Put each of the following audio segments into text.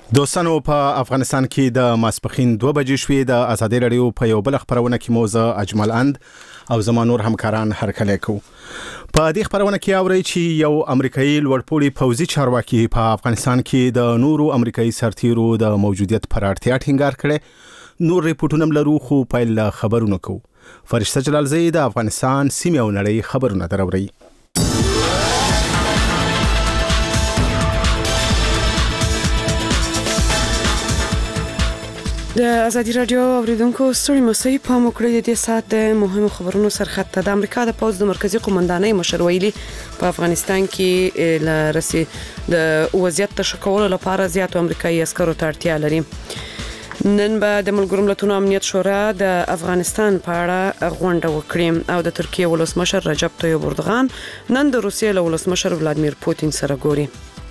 دوستانو په افغانستان کې د ماسپخین 2 بجې شوې د ازادي رادیو په یو بل خبرونه کې موزه اجمل اند او زمانور همکاران هرکلی کو په دې خبرونه کې اوري چې یو امریکایي لوړپوړي پوځي چارواکي په افغانستان کې د نورو امریکایي سرتیرو د موجودیت پر اړتیا ټینګار کړي. نور ریپورتونه لرو خو پیل خبرونه کو. فرشته جلالزی د افغانستان سیمه او نړۍ خبرونه دروړي. د ازادي رادیو اوریدونکو ستړي مسئ په مکړې د سات د مهمو خبرونو سرخط د امریکا د پوځ د مرکزی قومندانۍ مشر ویلي په افغانستان کې لرسي د وضعیت تشکول لپاره زیاتو امریکایي عسکرو ته اړتیا لري. نن به د ملګرو ملتونو امنیت شورا د افغانستان په اړه غونډه وکړي او د ترکیه ولسمشر رجب طیب اردوغان نن د روسیې ولسمشر ولادمیر پوتین سره ګوري.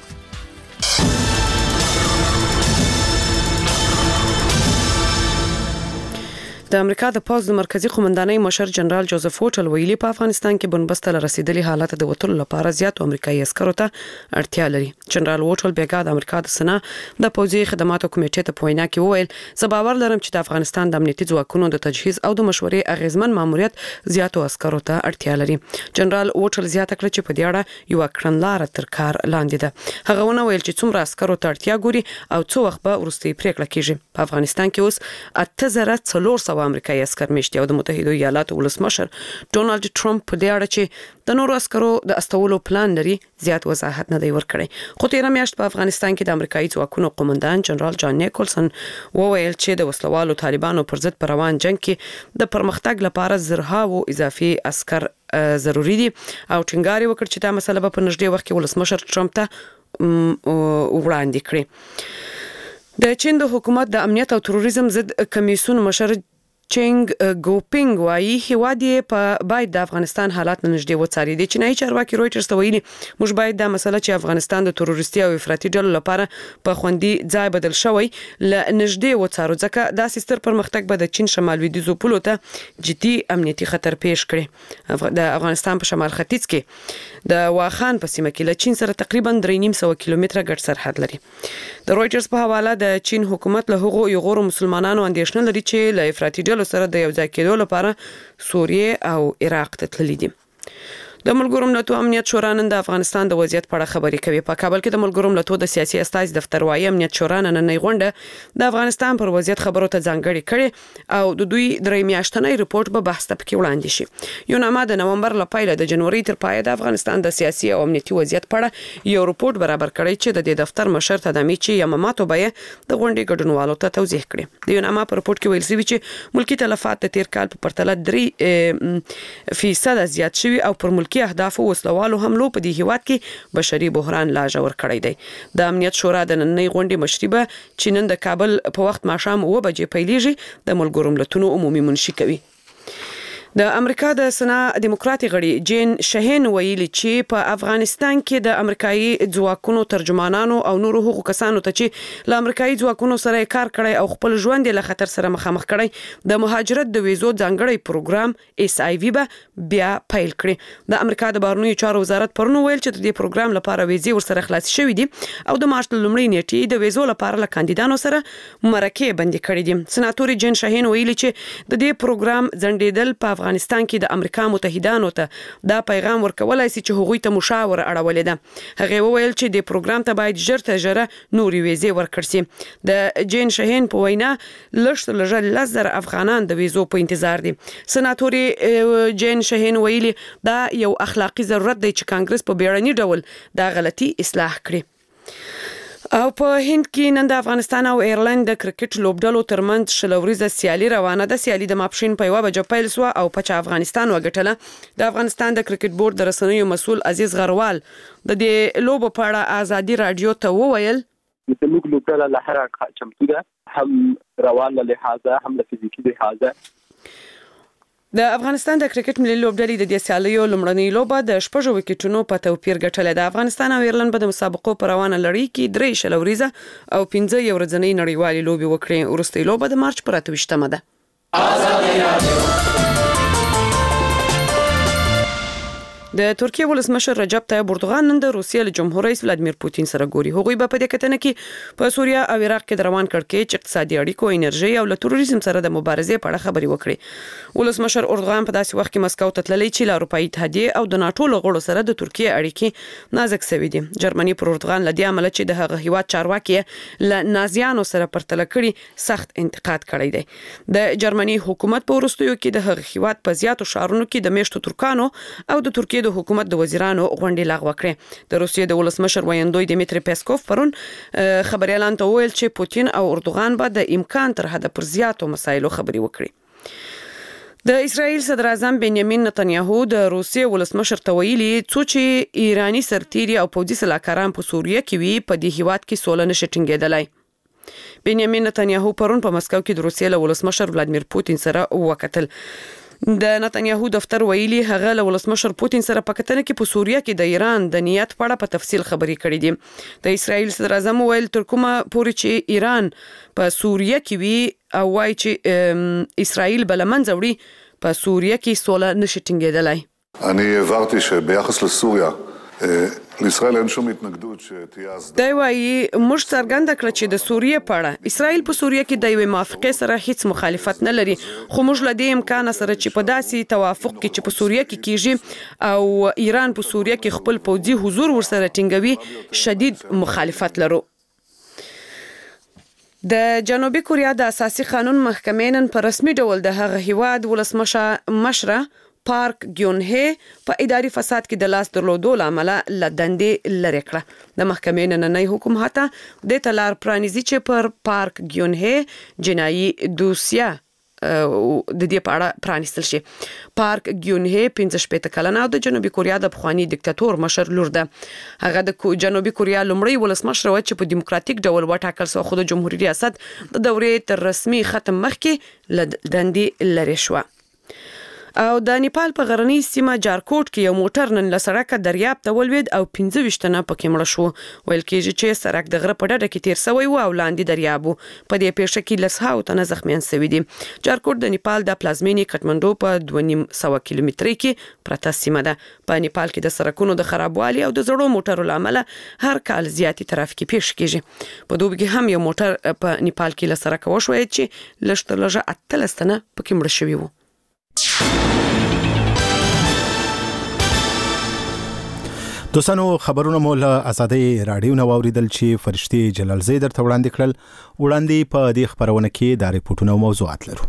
د امریکا د پوځ د مرکزی قومندانۍ مشر جنرال جوزف وټل ویلي په افغانستان کې بنبست له رسیدلي حالت د وټل لپاره زیات امریکایي عسکرو ته اړتیا لري. جنرال وټل بیګا د امریکا د سنا د پوځي خدماتو کمیټې ته په وینا کې وویل زه باور لرم چې د افغانستان د امنیتي ځواکونو د تجهیز او د مشورې اغیزمن ماموریت زیاتو عسکرو ته اړتیا لري. جنرال وټل زیاته کړه چې په دې اړه یو کړنلاره تر کار لاندې ده. هغه ونه ویل چې څومره عسکرو ته اړتیا ګوري او څو وخت به وروستي پریکړه کیږي. په افغانستان کې اوس 8400 امریکایي عسکر میشتي او د متحده ایالاتو ولسمشر ډونالد ټرمپ په دې اړه چې د نورو عسکرو د استولو پلان لري زیات وضاحت نه دی ورکړی. خو تیر میاشت په افغانستان کې د امریکایي ځواکونو قومندان جنرال جان نیکولسن وویل چې د وسلوالو طالبانو پر ضد پر روان جنگ کې د پرمختګ لپاره زرهاو اضافي عسكر ضروری دي او ټینګار وکړ چې دا مسله په نږدې وخت کې ولسمشر ټرمپ ته وړاندې کړي. د چین د حکومت د امنیت او تروریزم ضد کمیسیون مشر چنګ ګوپینګ وايي هیواد په باید د افغانستان حالات نږدې وڅاري. د چینایي چارواکي رويټرز ته ویلي موږ باید د مسله چې افغانستان د تروریستي او افراطي ډلو لپاره په خوندي ځای بدل شوی ل نږدې وڅارو ځکه دا سیستر پرمختګ به د چین شمال لویدیځو پولو ته جدي امنیتي خطر پیښ کړي. د افغانستان په شمال ختیځ کې د واخان په سیمه کې له چین سره تقریبا 3.5 کیلومتره ګډ سرحد لري. د رويټرز په حواله د چین حکومت له هغو یغورو مسلمانانو اندېښنه لري چې له افراطي ډلو سره د یو ځای کېدو لپاره سوریه او عراق ته تللي دي. د ملګرو ملتونو امنیت شورا نن د افغانستان د وضعیت په اړه خبرې کوي. په کابل کې د ملګرو ملتونو د سیاسي استازي دفتر وايي امنیت شورا نن غونډه د افغانستان پر وضعیت خبرو ته ځانګړې کړي او د دوی درې میاشتنی ریپورت به بحث ته پکې وړاندې شي. یو نامه د نومبر لپاره د جنوري تر پای د افغانستان د سیاسي او امنیتي وضعیت په اړه یو ریپورت برابر کړی چې د دې دفتر مشر تدامي چې یماماتو به د غونډې ګډونوالو ته توضیح کړي. د یو نامه په ریپورت کې ویل شوی چې ملکی تلفات د تیر کال په پرتله 3% زیات شوی او پر ملکی اهداف والو حملو په دې هیواد کې بشري بحران لا ژور کړی دی. د امنیت شورا د نننۍ غونډې مشري به چې نن د کابل په وخت ماښام 9 بجې پیلېږي د ملګرو ملتونو عمومي منشي کوي. د امریکا د سنا دیموکراتي غړي جین شهین ویلي چې په افغانستان کې د امریکایي ځواکونو ترجمانانو او نورو حقوقي کسانو ته چې له امریکایي ځواکونو سره کار کړی او خپل ژوند له خطر سره مخامخ کړی د مهاجرت د ویزو ځانګړی پروګرام SIV به بیا پیل کړي. د امریکا د بهرنیو چارو وزارت پرونی ویل چې د دې پروګرام لپاره ویزې ورسره خلاص شوې دي او د مارچ لومړۍ نیټې د ویزو لپاره له کاندیدانو سره مرکه بندي کړې دي. سناتور جین شهین ویلي چې د دې پروګرام ځنډیدل په افغانستان کې د امریکا متحدانو ته دا پیغام ورکولای شي چې هغوی ته مشاوره اړولې ده. هغه وویل چې د پروګرام ته باید ژر تر ژره نوري ویزې ورکړل شي. د جین شهین په وینا لږ 10,000 افغانان د ویزو په انتظار دي. سناتور جین شهین ویلي دا یو اخلاقی ضرورت دی چې کانګرس په بیړني ډول دا غلطي اصلاح کړي. او په هند کې نن د افغانستان او ایرلند د کرکټ لوبډلو ترمنځ شلوريزه سیالي روانه ده. سیالي د ماپښین په 1 بجې پیل شو او په افغانستان وګټله. د افغانستان د کرکټ بورډ د رسنیو مسول عزیز غروال د دې لوبو په اړه ازادي رادیو ته وویل زموږ لوبډله له هر اړخه چمتو ده، هم روان له لحاظه هم له فزیکي لحاظه. د افغانستان د کرکټ ملي لوبډلې د دې سیالیو لومړنۍ لوبه د 6 وکټونو په توپیر ګټلې. د افغانستان او ایرلند په مسابقو پر روانه لړۍ کې 3 شلوريزه او 15 یو ورځنۍ نړیوالې لوبې وکړې. وروستۍ لوبه د مارچ پر 28مه ده. د ترکیه ولسمشر رجب طیب اردوغان نن د روسیې له جمهور رئیس ولادمیر پوتین سره ګوري. هغوی په دې کتنه کې په سوریه او عراق کې روان کړکېچ، اقتصادي اړیکو، انرژي او له تروریزم سره د مبارزې په اړه خبرې وکړي. ولسمشر اردوغان په داسې وخت کې مسکو ته تللی چې له اروپایي اتحادیې او د ناتو له غړو سره د ترکیه اړیکې نازک شوي دي. جرمني پر اردوغان له دې عمله چې د هغه هیواد چارواکي له نازیانو سره پرتله کړي سخت انتقاد کړی دی. د جرمني حکومت په وروستیو کې د هغه هیواد په زیاتو ښارونو کې د میشتو ترکانو او د ترکیه د حکومت د وزیرانو غونډې لغوه کړې. د روسیې د ولسمشر ویاندوی دیمیتری پیسکوف پرون خبري اعلان ته وویل چې پوتین او اردوغان به د امکان تر حده پر زیاتو مسایلو خبري وکړي. د اسرائیل صدر اعظم بنیامین نتنیاهو د روسیې ولسمشر ته ویلي څو چې ایرانی سرتیري او پوځي سلاکاران په سوریه کې وي په دې هیواد کې سوله نشي ټینګېدلای. بنیامین نتنیاهو پرون په مسکو کې د روسیې له ولسمشر ولادمیر پوتین سره وکتل. د نتنیاهو دفتر ویلي هغه له ولسمشر پوتین سره په کتنه کې په سوریه کې د ایران د نیت په اړه په تفصیل خبرې کړې دي. د اسرائیل صدر اعظم ویل تر کومه پورې چې ایران په سوریه کې وي او وايي چې اسرائیل بل منځ وړي په سوریه کې سوله نشي ټینګېدلای. אני העברתי שביחס לסוריה לישראל אין שום התנגדות שתהיה הסדרה. دا وايي موږ څرګنده کړ چې د سوریه په اړه اسرائیل په سوریه کې د یوې موافقې سره هیڅ مخالفت نه لري، خو موږ له دې امکان سره چې په داسې توافق کې چې په سوریه کې کیږي او ایران په سوریه کې خپل پوځي حضور ورسره ټینګوي شدید مخالفت لرو. د جنوبي کوریا د اساسي قانون محکمې نن په رسمي ډول د هغه هیواد ولسمشره پارک ګیون هی په اداري فساد کې د لاس درلودو لامل لدندې لری کړه. د محکمې نننۍ حکم هاته د تلار پرانیزي چې پر پارک ګیون هی جنایي دوسیه د دې په اړه پرانیستل شي. پارک ګیون هی 15 کلنه د جنوبي کوریا د پخوانی دیکتاتور مشر لور ده. هغه د جنوبي کوریا لومړی ولسمشر و چې په دیموکراتیک ډول وټاکل شو، خو د جمهوریت ریاست د دورې تر رسمي ختم مخکې لدندې لری شو. او د نیپال په غرنۍ سیمه جارکوټ کې یو موټر نن له سړکه دریاب ته ولوید او 15 تنه پکې مړه شو. ویل کېږي چې سړک د غره په ډډه کې تیر شوی و او لاندې دریاب و. په دې پیښه کې لسهاو تنه زخمیان شوي دي. جارکوټ د نیپال د پلازمینې کټمنډو په 2.5 کیلومترۍ کې پرته سیمه ده. په نیپال کې د سړکونو د خرابوالي او د زړو موټرو لامل هر کال زیاتې ترافیکي پیښې کېږي. په دوبي کې هم یو موټر په نیپال کې له سړکه وشوید چې لږ تر لږه 18 تنه پکې مړه شوي وو. دوستانو خبرونه مو له آزادۍ رادیو نو اوریدل چې فرشتي جلال زید درته وړاندې په دې خبرونه کې د ریپورتونو موضوعات لرو.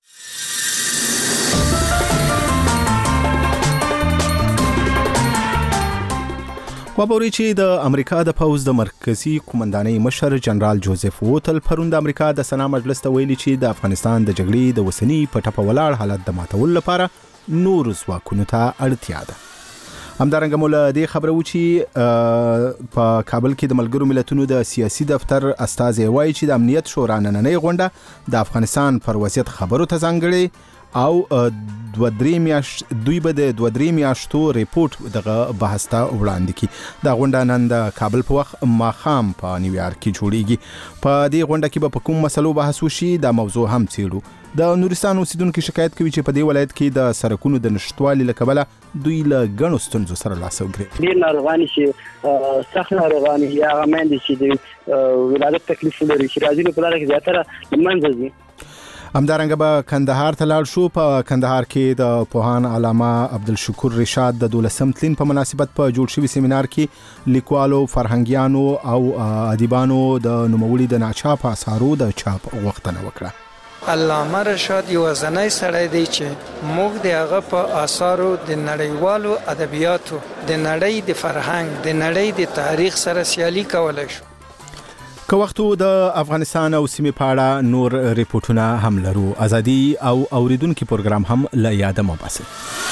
خبري چې د امریکا د پوز د مرکزی قومندانۍ مشر جنرال جوزف ووتل پرون د امریکا د سنا مجلس ته ویلي چې د افغانستان د جګړې د وسنی په ټپه ولاړ حالت د ماتول لپاره نور ځواکونو ته اړتیا ده. همدارنګه مولا دې خبره و چې په کابل کې د ملګرو ملتونو د سیاسي دفتر استازي وایي چې د امنیت شورا نننۍ غونډه د افغانستان پر وضعیت خبرو ته ځانګړي او دوی به د 2-3 میاشتو ریپورت دغه بحث ته وړاندې کړي. دا غونډه نن د کابل په وخت ماښام په نیویارک کې جوړیږي. په دې غونډه کې به په کوم مسلو بحث وشي دا موضوع هم څیړو. د نورستان اوسیدونکو شکایت کوي چې په دې ولایت کې د سرکونو د نشټوالي لکبله دوی له غنو ستونزو سره لاس وګرځي. ډیر ناروغان شي سخت ناروغان یا غمند شي د ولادت تکلیف لري چې راځي په لاره کې زیاتره منځ دي. همدارنګه به کندهار ته لاړ شو. په کندهار کې د پوهان علامه عبدالشکور رشاد د 12 تلین په مناسبت په جوړ شوی سیمینار کې لیکوالو، فرهنګیانو او ادیبانو د نوموړي د ناچاپ اثارو د چاپ غوښتنه وکړه. علامه رشاد یو ځنای سړی دی چې موږ د هغه په آثارو د نړیوالو ادبیاتو، د نړۍ د فرهنګ، د نړۍ د تاریخ سره سیالي کولای شو. که وختو د افغانستان او سیمې په اړه نور ریپورتونه هم لرو. ازادي او اوریدونکو پروګرام هم له یاده مو باسي.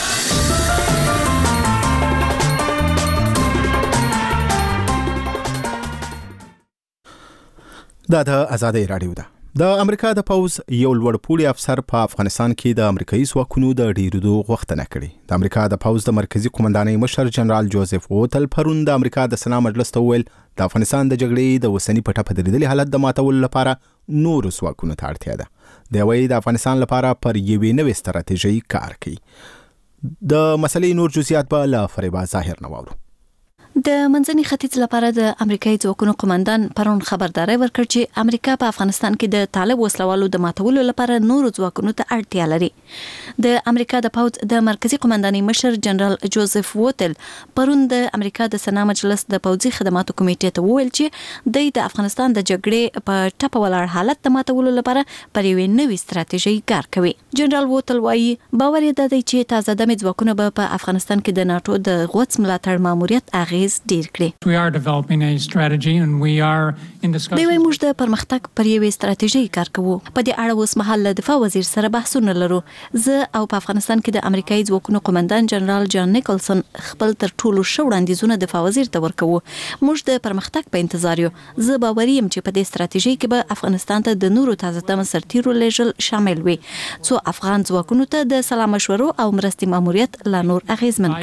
دا د ازادۍ رادیو ده. د امریکا د پوز یو لوړپوړی افسر په افغانستان کې د امریکایي ځواکونو د ډیرېدو غوښتنه کړې. د امریکا د پوز د مرکزی قومندانۍ مشر جنرال جوزف ووتل پرون د امریکا د سنا مجلس ته ویل د افغانستان د جګړې د وسنی په ټپه درېدلي حالت د ماتولو لپاره نور ځواکونو ته اړتیا ده. د وایي د افغانستان لپاره پر یوې نوې ستراتیژي کار کوي. د مسلې نور جزئیات به له فریبا ظاهر نه واورو. د منځني ختیځ لپاره د امریکایي ځواکونو قومندان پرون خبرداري ورکړ چې امریکا په افغانستان کې د طالب وسلوالو د ماتولو لپاره نور ځواکونو ته اړتیا لري. د امریکا د پوځ د مرکزی قومندانۍ مشر جنرال جوزف ووتل پرون د امریکا د سنا مجلس د پوځي خدماتو کمیټې ته وویل چې د افغانستان د جګړې په ټاپه ولاړ حالت د ماتولو لپاره پر یوې نوې ستراتیژي کار کوي. جنرال ووتل وایي باور یې دی چې تازه دمه ځواکونه په افغانستان کې د ناتو د غوڅ ملاتړ ماموریت ډیر کړي. We are developing a strategy and we are in discussion. دوی موږ د پرمختګ پر یوې ستراتیژي کار کوو. په دې اړه اوس مهال له دفاع وزیر سره بحثونه لرو. زه او په افغانستان کې د امریکایي ځواکونو قومندان جنرال جان نیکلسن خپل تر ټولو ښه وړاندیزونه دفاع وزیر ته ورکوو. موږ د پرمختګ په انتظار یو. زه باوري یم چې په دې ستراتیژي کې به افغانستان ته د نورو تازه دمه سرتیرو لیږل شامل وي څو افغان ځواکونو ته د سلا مشورو او مرستې ماموریت لا نور اغیزمن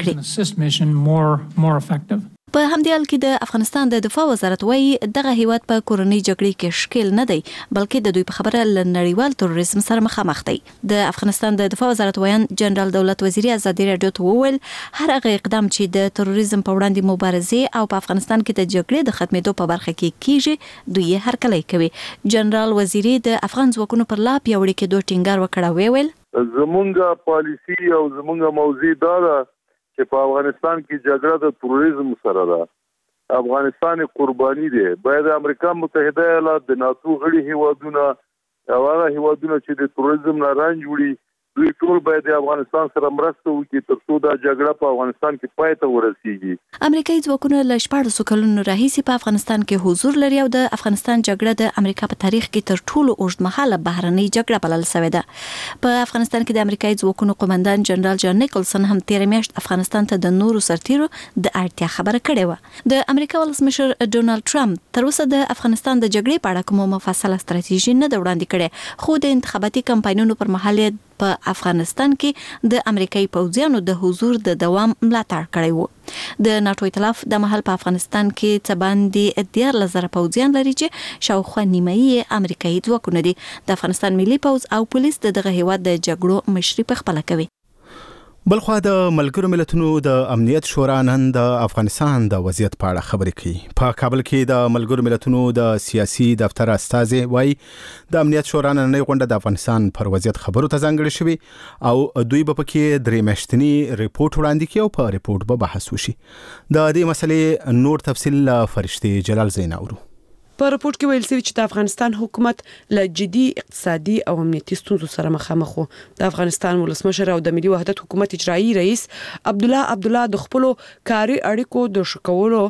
کړي. په همدې حال کې د افغانستان د دفاع وزارت وایي دغه هیواد په کورنۍ جګړې کې شکیل نه دی بلکې د دوی په خبره ل نړیوال تروریزم سره مخامخ دی. د افغانستان د دفاع وزارت وایي جنرال دولت وزیری ازادي رادیو ته وویل هر هغه اقدام چې د تروریزم په وړاندې مبارزه او په افغانستان کې د جګړې د ختمېدو په برخه کې کیږي دوی یې هرکلی کوي. جنرال وزیری د افغان ځواکونو پر لا پیاوړي کېدو ټینګار وکړ ویل زمونږ پالیسی او زمونږ موضوع دا ده چې په افغانستان کې جګړه د تروریزم سره ده. افغانستان قرباني دی. باید امریکا متحده ایالات د ناتو غړي هیوادونه او هغه هیوادونه چې د تروریزم نه رنج وړي دوی ټول باید د افغانستان سره مرسته وکړي ترڅو دا جګړه په افغانستان کې پای ته ورسیږي. امریکایي ځواکونه له 14 کلونو راهیسې په افغانستان کې حضور لري او د افغانستان جګړه د امریکا په تاریخ کې تر ټولو اوږدمهاله بهرنۍ جګړه بلل شوې ده. په افغانستان کې د امریکایي ځواکونو قومندان جنرال جان نیکلسن هم تیر میاشت افغانستان ته د نورو سرتیرو د اړتیا خبره کړې و. د امریکا ولسمشر ډونالد ټرمپ تر اوسه د افغانستان د جګړې په اړه کومه مفصله ستراتیژي نه ده وړاندې کړې خو د انتخاباتي کمپاینونو پر مهال په افغانستان کې د امریکایي پوځیانو د حضور د دوام ملاتړ کړی وو. د ناتو ائتلاف د محل په افغانستان کې څه باندې 13,000 پوځیان لري چې شاوخوا نیمایي امریکایي ځواکونه دي. د افغانستان ملي پوځ او پولیس دغه هیواد د جګړو مشري په خپل کوي. بلخوا د ملګرو ملتونو د امنیت شورا نن د افغانستان د وضعیت په اړه خبرې کوي. په کابل کې د ملګرو ملتونو د سیاسي دفتر استازي وایي د امنیت شورا نننۍ غونډه د افغانستان پر وضعیت خبرو ته ځانګړې شوې او دوی به پکې 3 میاشتنی ریپورت وړاندې کوي او په ریپورت به بحث وشي. د دې مسلې نور تفصیل فرشتي جلال زیناورو. په رپورت کې ویل شوی چې د افغانستان حکومت له جدي اقتصادي او امنیتي ستونزو سره مخامخ وو. د افغانستان ولسمشر او د ملي وحدت حکومت اجرایي رئیس عبدالله د خپل کاري اړیکو د شکولو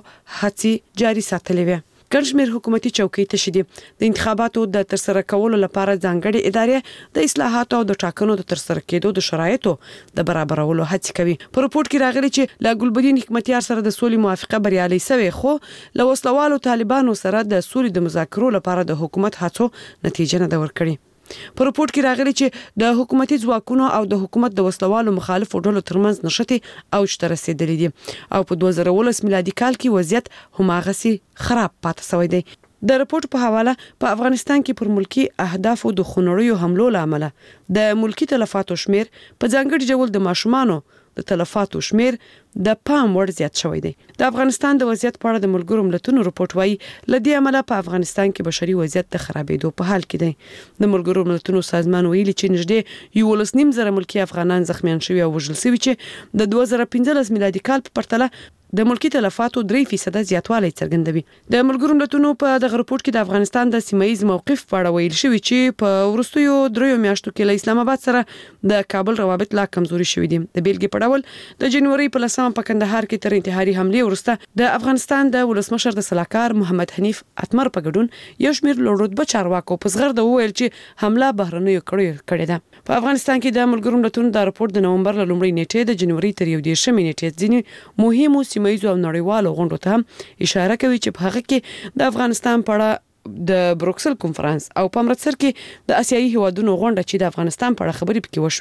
هڅې جاري ساتلې وې. ګڼشمیر حکومتي چوکۍ تشدي د انتخاباتو د ترسره کولو لپاره ځانګړي ادارې د اصلاحاتو او د ټاکنو د ترسره کېدو د شرایطو د برابرولو هڅه کوي. په رپورت کې راغلي چې لا ګلبدین حکمتیار سره د سولې موافقه بریالي شوه خو له وسلوالو طالبانو سره د سولې د مذاکرو لپاره د حکومت هڅو نتیجه نه ورکړي. په رپورت کې راغلي چې د حکومتي ځواکونو او د حکومت د وسلوالو مخالفو ډلو ترمنځ نشټي او شته رسیدلې دي او په 2019 میلادي کال کې وضعیت هماغسي خراب پاتې شوی دی. د رپورت په حواله په افغانستان کې پر ملکی اهدافو د خونړیو حملو لامل د ملکی تلفاتو شمیر په ځانګړي ډول د ماشومانو د تلفاتو شمیر د پام وړ زیات شوی دی. د افغانستان د وضعیت په اړه د ملګرو ملتونو رپورت وایي لدې عمله په افغانستان کې بشري وضعیت د خرابېدو په حال کې دی. د ملګرو ملتونو سازمان ویلي چې نږدې 11.5 ملکی افغانان زخمیان شوي او وژل شوي چې د 2015 میلادي کال په پرتله د ملکی تلفاتو 3% زیاتوالی څرګندوي. د ملګرو ملتونو په دغه رپورت کې د افغانستان د سیمایي موقف په اړه ویل شوی چې په ورستیو 3 میاشتو کې له اسلام آباد سره د کابل روابط لا کمزوري شوي دي. د بیلګې په ډول د جنوري په 10 په کندهار کې تر انتحاري حمله وروسته د افغانستان د ولسمشر د سلاکار محمد حنیف اتمر په ګډون یو شمېر لوړ چارواکو په زغرده وویل چې حمله بهرنیو کړې ده. په افغانستان کې د ملګرو ملتونو د رپورت د نومبر له لومړۍ نیټې د جنوري تر 11 نیټې ځینې مهمو سیمایي او نړیوالو غونډو ته اشاره کوي چې په هغه کې د افغانستان په اړه د بروکسل کنفرانس او په امرتسر کې د آسیایي هیوادونو غونډه چې د افغانستان په اړه خبرې پکې وشوې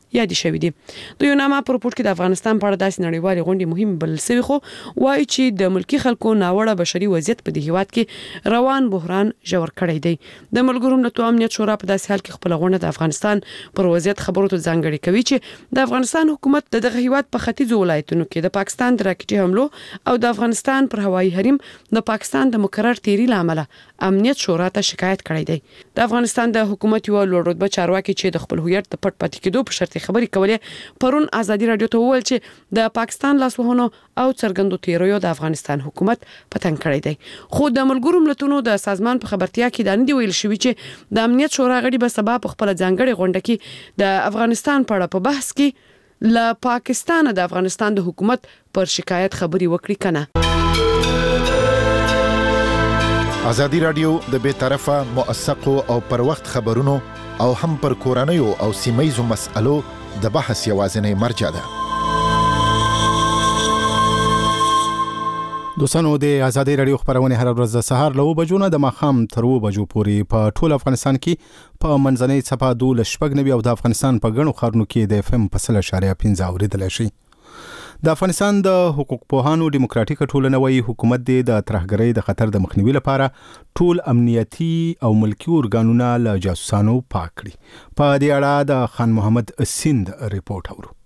یادې شوې دي. د یوناما په رپورټ کې د افغانستان په اړه داسې نړیوالې غونډې مهم بلل شوی خو وایي چې د ملکی خلکو ناوړه بشري وضعیت په دې هیواد کې روان بحران ژور کړی دی. د ملګرو ملتونو امنیت شورا په داسې حال کې خپل غونډه د افغانستان پر وضعیت خبرو ته ځانګړې کوي چې د افغانستان حکومت دغه هیواد په ختیځو ولایتونو کې د پاکستان د راکټي حملو او د افغانستان پر هوایي حریم د پاکستان د مقرر تیری لامل امنیت شورا ته شکایت کړی دی. د افغانستان د حکومت یو لوړ رتبه چارواکي چې د خپل هویت د پټ پاتې کېدو په شرط خبري کولې پرون ازادي رادیو ته وویل چې د پاکستان لاسوهنو او څرګندو تیریو د افغانستان حکومت پتنګ کړی دی. خو د ملګرو ملتونو د سازمان په خبرتیا کې دا نه دی ویل شوی چې د امنیت شورا غړي به سبا په خپل ځانګړي غونډه کې د افغانستان په اړه په بحث کې له پاکستان د افغانستان د حکومت پر شکایت خبري وکړي کنه. ازادي رادیو د بے طرفه موثقو او پر وخت خبرونو او هم پر کورنیو او سیمایزو مسألو د بحث یوازینی مرجع ده. دوستانو د ازادي رادیو خبرونه هر ورځ د سهار له 9 بجو نه د ماخام تر 2 بجو پورې په ټول افغانستان کې په منځنۍ صفه 2 او د افغانستان په غنو خارونو کې د FM په 0.15 اوریدل شي. د افغانستان د حقوق پوهانو دیموکراتیک ټولنه وايي حکومت د ترهګرۍ د خطر د مخنیوي لپاره ټول امنیتي او ملکی اورګانونه له جاسوسانو پاک کړي. په دې اړه د خان محمد سیند ریپورت اورو.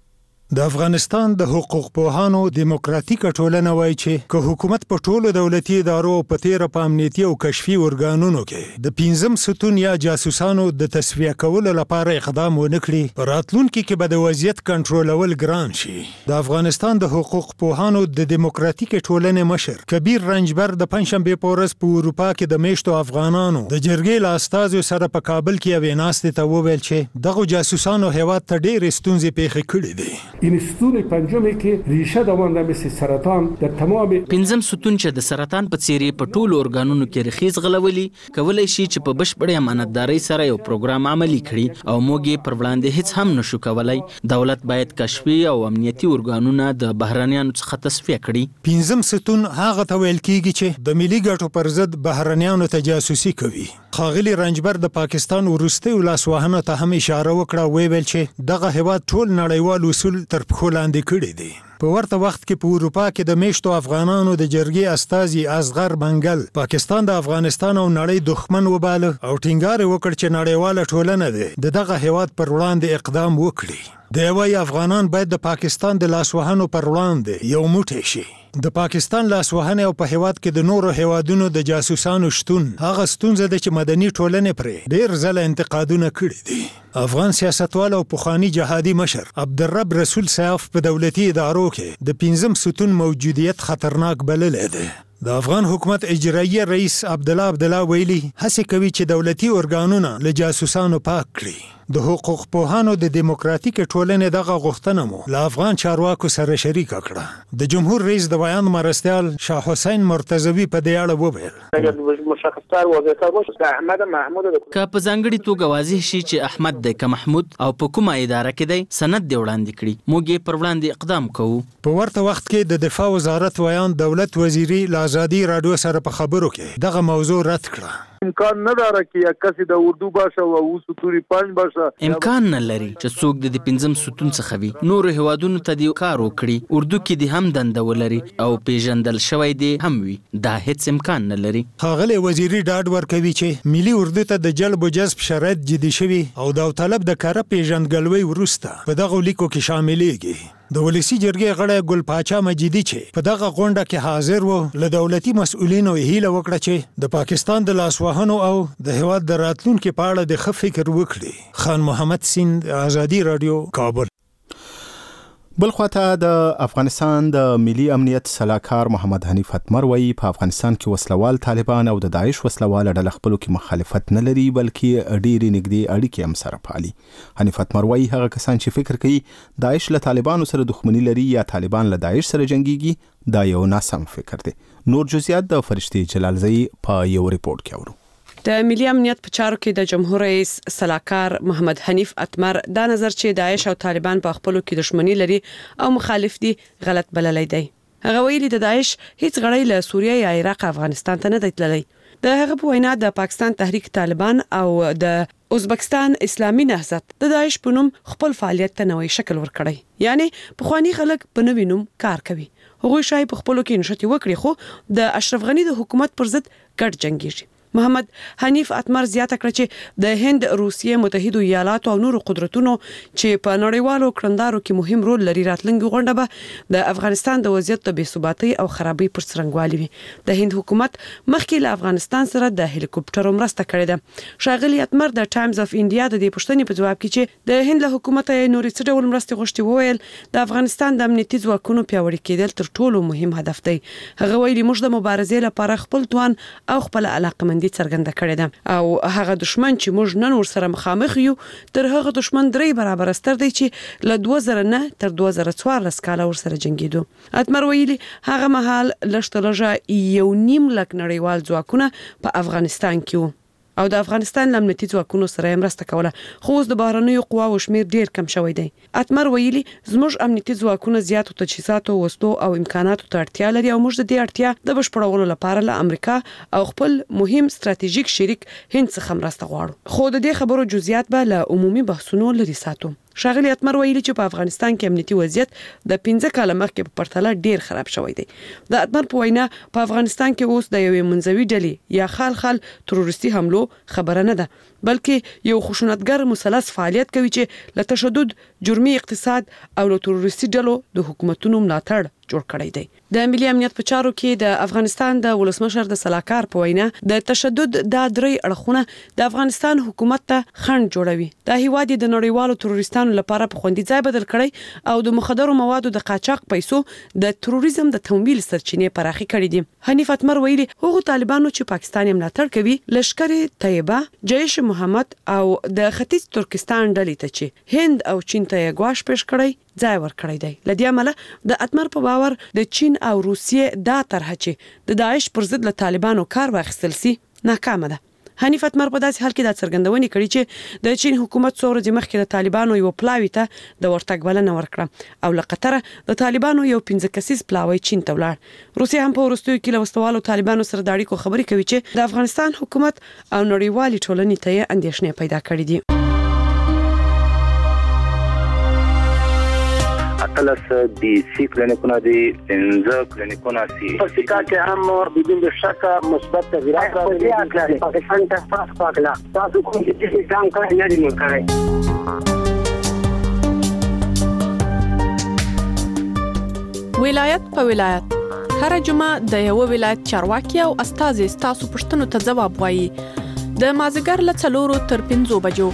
د افغانستان د حقوق پوهانو دیموکراتیک ټولنه وایي چې که حکومت په ټولو دولتي ادارو په تیر په امنیتي او کشفي اورګانونو کې د 15 ستون یا جاسوسانو د تصفیه کولو لپاره اقدام ونه کړي په راتلونکي کې به د وضعیت کنټرولول ګران شي. د افغانستان د حقوق پوهانو د دیموکراتیک ټولنې مشر کبیر رنجبر د پنځشنبه په ورځ په اروپا کې د میشتو افغانانو د جرګې له استازو سره په کابل کې یوې ناستې ته وویل چې دغه جاسوسانو هیواد ته ډېرې ستونزې پیښې کړې دي. این ستون پنجمی که ریشه دوانده مثل سرطان در تمام پنځم ستون چې د سرطان په څیرې په ټولو ارګانونو کې رخیص غلولي کولای شي چې په بشپړه امانتداري سره یو پروګرام عملی کړي او موږ یې پر وړاندې هیڅ هم نشو کولای. دولت باید کشفي او امنیتي ارګانونه د بهرنیانو څخه تصفیه کړي. پنځم ستون هغه ته ویل کیږي چې د ملي ګټو پر ضد بهرنیانو ته جاسوسي کوي. خاغلی رنجبر د پاکستان ورسته لاسوهنه ته هم اشاره وکړه ویل چې دغه هیواد ټول نړیوال اصول تر پخو لاندې کړي دي. په ورته وخت کې په اروپا کې د میشتو افغانانو د جرګې استازي اصغر منګل پاکستان د افغانستان او نړۍ دښمن وباله او ټینګار وکړ چې نړیواله ټولنه ده دغه هیواد پر وړاندې اقدام وکړي. د وای افغانان باید د پاکستان د لاسوهنو پر وړاندې یو موټی شي. د پاکستان لاسوهنه او په هیواد کې د نورو هیوادونو د جاسوسانو شتون هغه ستونزه ده چې مدني ټولنې پرې ډېر ځله انتقادونه کړي دي. افغان سیاستوال او پخوانی جهادي مشر عبدالرب رسول سیاف په دولتي ادارو کې د 15 ستون موجودیت خطرناک بللی دی. د افغان حکومت اجرایي رئیس عبدالله ویلي هڅه کوي چې دولتي ارګانونه له جاسوسانو پاک کړي. د حقوق پوهانو د دیموکراتیک ټولنې دغه غوښتنه مو له افغان چارواکو سره شریک کړه. د جمهور رئیس د بیان مرستیال شاه حسین مرتضوی په دې اړه وویل مشخصتر واضح‌تر باشه که احمد محمود که په ځانګړي توګه واضح شي چې احمد د ک محمود او په کومه اداره کې دی سند دی وړاندې کړي موږ یې پر وړاندې اقدام کوو. په ورته وخت کې د دفاع وزارت ویان دولت وزیری ازادي رادیو سره په خبرو کې دغه موضوع رد کړه. امکان نه داره که یک کسی د اردو باشه او وسطوري پنځ باشه امکان نه لري چې څوک د 15 ستون څخه وي. نور هیوادونو ته دی کار وکړي اردو کې دی هم دنده ولري او پیژندل شوی دی هم وي. دا هیڅ امکان نه لري. خاغلی وزیری ډاډ ورکوي چې ملي اردو ته د جلب او جذب شرایط جدي شوي او د طلب د کار پیژندګلوي وروسته په دغه لیکو کې شاملېږي. د ولسی جرګې غړی ګل پاچا مجیدی چې په دغه غونډه کې حاضر و له دولتي مسؤلینو هیله وکړه چې د پاکستان د لاسوهنو او د هیواد د راتلونکو په اړه د ښه فکر وکړي. خان محمد سیند ازادي رادیو کابل. بلخواته د افغانستان د ملي امنیت صلاحکار محمد حنیف اتمر وایي په افغانستان کې وسلوال طالبان او د داعش وسلوال ډله خپلو کې مخالفت نه لري بلکې ډېرې نږدې اړیکې هم سره پالي. حنیف اتمر وایي هغه کسان چې فکر کوي داعش له طالبانو سره دښمني لري یا طالبان له داعش سره جنګيږي دا یو ناسم فکر دی. نور جزئیات د فرشتي جلالزئی په یو ریپورت کې اورو. د ملي امنیت په چارو کې د جمهور رئیس صلاحکار محمد حنیف اتمر دا نظر چې داعش او طالبان په خپلو کې دښمني لري او مخالف دي غلط بللی دی. هغه ویلي د داعش هیڅ غړی له سوریه یا عراق افغانستان ته نه دی تللی. د هغه په وینا د پاکستان تحریک طالبان او د ازبکستان اسلامي نهضت د داعش په نوم خپل فعالیت ته نوې شکل ورکړی، یعنی پخوانی خلک په نوې نوم کار کوي. هغوی شاید په خپلو کې نشتی وکړي، خو د اشرف غنی د حکومت پر ضد ګډ جنگیږي. محمد حنیف اتمر زیاته کړه چې د هند، روسیې، متحده ایالاتو او نورو قدرتونو چې په نړیوالو کړندارو کې مهم رول لري راتلونکي غونډه به د افغانستان د وضعیت د بېثباتۍ او خرابۍ پر څرنګوالي وي. د هند حکومت مخکې له افغانستان سره د هلیکوپټرو مرسته کړې ده. ښاغلي اتمر د ټایمز اف انډیا د دې پوښتنې په جواب کې چې د هند له حکومت یې نورې څه ډول مرستې غوښتي وویل د افغانستان د امنیتي ځواکونو پیاوړي کېدل تر ټولو مهم هدف دی. هغه ویلي موږ د مبارزې لپاره خپل توان او خپل علاقمندي څرګنده کړې ده او هغه دشمن چې موږ نن ورسره مخامخ یو تر هغه دشمن 3 برابر ستر دی چې له 2009 تر 2014 کال ورسره جنگیدو. اتمر ویلي هغه مهال لږ 1.5 لک نړیوال ځواکونه په افغانستان کې وو او د افغانستان امنیتي ځواکونو سره مرسته کوله، خو اوس د بهرنیو قواو شمیر ډیر کم شوی دی. اتمر ویلي زموږ امنیتي ځواکونه زیاتو تجهیزاتو، وسلو او امکاناتو ته اړتیا لري او موږ د دې اړتیا د بشپړولو لپاره له امریکا او خپل مهم ستراتیژیک شریک هند څخه مرسته غواړو، خو د دې خبرو جزئیات به له عمومي بحثونو لري ساتو. ښاغلي اتمر ویلي چې په افغانستان کې امنیتي وضعیت د 15 کال مخکې په پرتله ډیر خراب شوی دی. د اتمر په وینا په افغانستان کې اوس د یوې منځوي ډلې یا خال تروریستي حملو خبره نه ده، بلکې یو خشونتګر مثلث فعالیت کوي چې له تشدد، جرمي اقتصاد او له تروریستي ډلو د حکومتونو ملاتړ جوړ کړی دی. د ملي امنیت په چارو کې د افغانستان د ولسمشر د سلاکار په وینا د تشدد د 3 اړخونه د افغانستان حکومت ته خنډ جوړوي. دا هیواد د نړیوالو تروریستانو لپاره په خوندي ځای بدل کړی او د مخدرو موادو د قاچاق پیسو د تروریزم د تمویل سرچینې پراخي کړې دي. حنیف اتمر ویلي هغه طالبانو چې پاکستان یې ملاتړ کوي، لشکر طیبه، جیش محمد او د ختیځ ترکستان ډلې ته چې هند او چین ته یې ګواښ پیښ کړی ځای ورکړی دی. لدې عمله د اتمر په باور د چین او روسیې دا طرحه چې د داعش پر ضد له طالبانو کار واخیستل سي ناکامه ده. حنیف اتمر په داسې حال کې دا څرګندونه کړې چې د چین حکومت څو ورځې مخکې د طالبانو یو پلاوی ته د ورتګ بلنه ورکړه او له قطره د طالبانو یو 15 کسیز پلاوی چین ته ولاړ. روسیا هم په وروستیو کې له وسوالو طالبانو سره د اړیکو خبرې کوي چې د افغانستان حکومت او نړیوالې ټولنې ته یې اندېښنې پیدا کړې دي. اتلس دی سی کلینیکونه دی، 15 کلینیکونه سی په سکا کې هم بدون شک مثبت تغیرات راغلي. پاکستان ته پاس پاکلا تاسو کوم چې ځان کار نه دی کړی. ولایت په ولایت هر جمعه د یو ولایت چارواکي او استازي تاسو پښتنو ته ځواب وایي د مازیګر له 4 تر 5 بجو.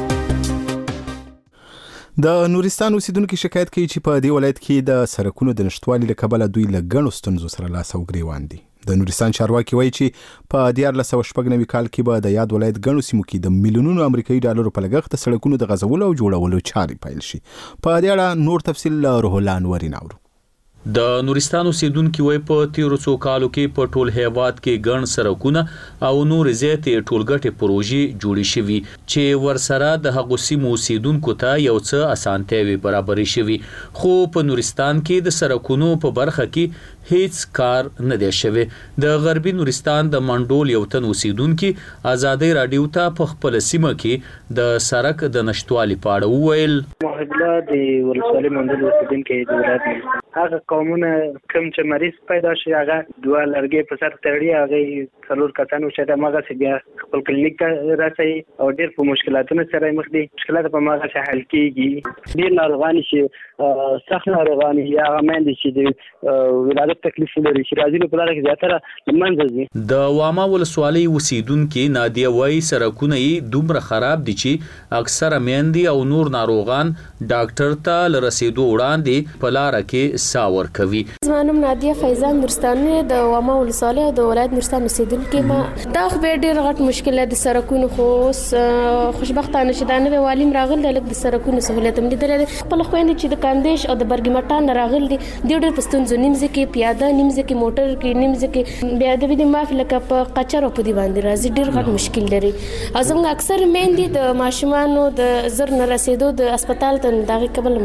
د نورستان اوسیدونکو شکایت کوي چې په دې ولایت کې د سړکونو د نشټوالي له کبله دوی له ګڼو ستونزو سره لاس او ګریوان دي. د نورستان چارواکي وایي چې په 1490 کال کې به د یاد ولایت ګڼو سیمو کې د میلیونونو امریکایي ډالرو په لګښت د سړکونو د غځولو او جوړولو چارې پیل شي. په دې اړه نور تفصیل له روح الله انوري ناورو. د نورستان اوسیدونکو وای په تیرو څو کالو کې په ټول هیواد کې ګڼ سړکونه او نور زیاتې ټولګټې پروژې جوړې شوي چې ورسره د هغو سیمو اوسیدونکو ته یو څه اسانتیاوې برابرې شوي، خو په نورستان کې د سړکونو په برخه کې هیڅ کار نه دی شوی. د غربي نورستان د منډول یو تن اوسیدونکو آزادۍ رادیو ته په خپل سیمه کې د سړک د نشټوالي په اړه وویل. محبله د ولسوالۍ منډول اوسیدونکو د ولایت هغه قومونه کوم چې مریض پیدا شي هغه دوه لرګي په سر تړي، هغه څلور کسانو چې د ماغه سی بیا خپل کلینیک ته راځي او ډېر په مشکلاتونو سره مخ دي. مشکلات په ماغه څخه حل کیږي. ډېر ناروغان شي سخت ناروغان یا غمند شي د ولادت تکلیف لري چې راځي په لاره کې زیاتره لمنځه دي. د واما ولسوالۍ اوسیدونکو نادیه وای سړکونه یې دومره خراب دي چې اکثره میندې او نور ناروغان ډاکټر ته لرسېدو وړاندې په لاره کې ساور کوي. زمانم نادیه فیضان نورستاني د واما ولسوالۍ د ولایت نورستان اوسیدونکو ما دا خو ډېر غټ مشکل د سړکونو، خو خوشبختانه چې دا نوې والیم راغل د سړکونو سہولت هم لیدل. خپل خويندې چې د کاندیش او د برګمټان راغل دي ډېر پستونځو نیمځ کې پیاده نیمځ کې موټر کې نیمځ کې بیا د دې مافي لکه په قچر په دی باندې راځي ډېر غټ مشکل لري. ازمږ اکثر میندې د ماشومانو د زر نه رسیدو د هسپتال ته دغه قبل مړ کی.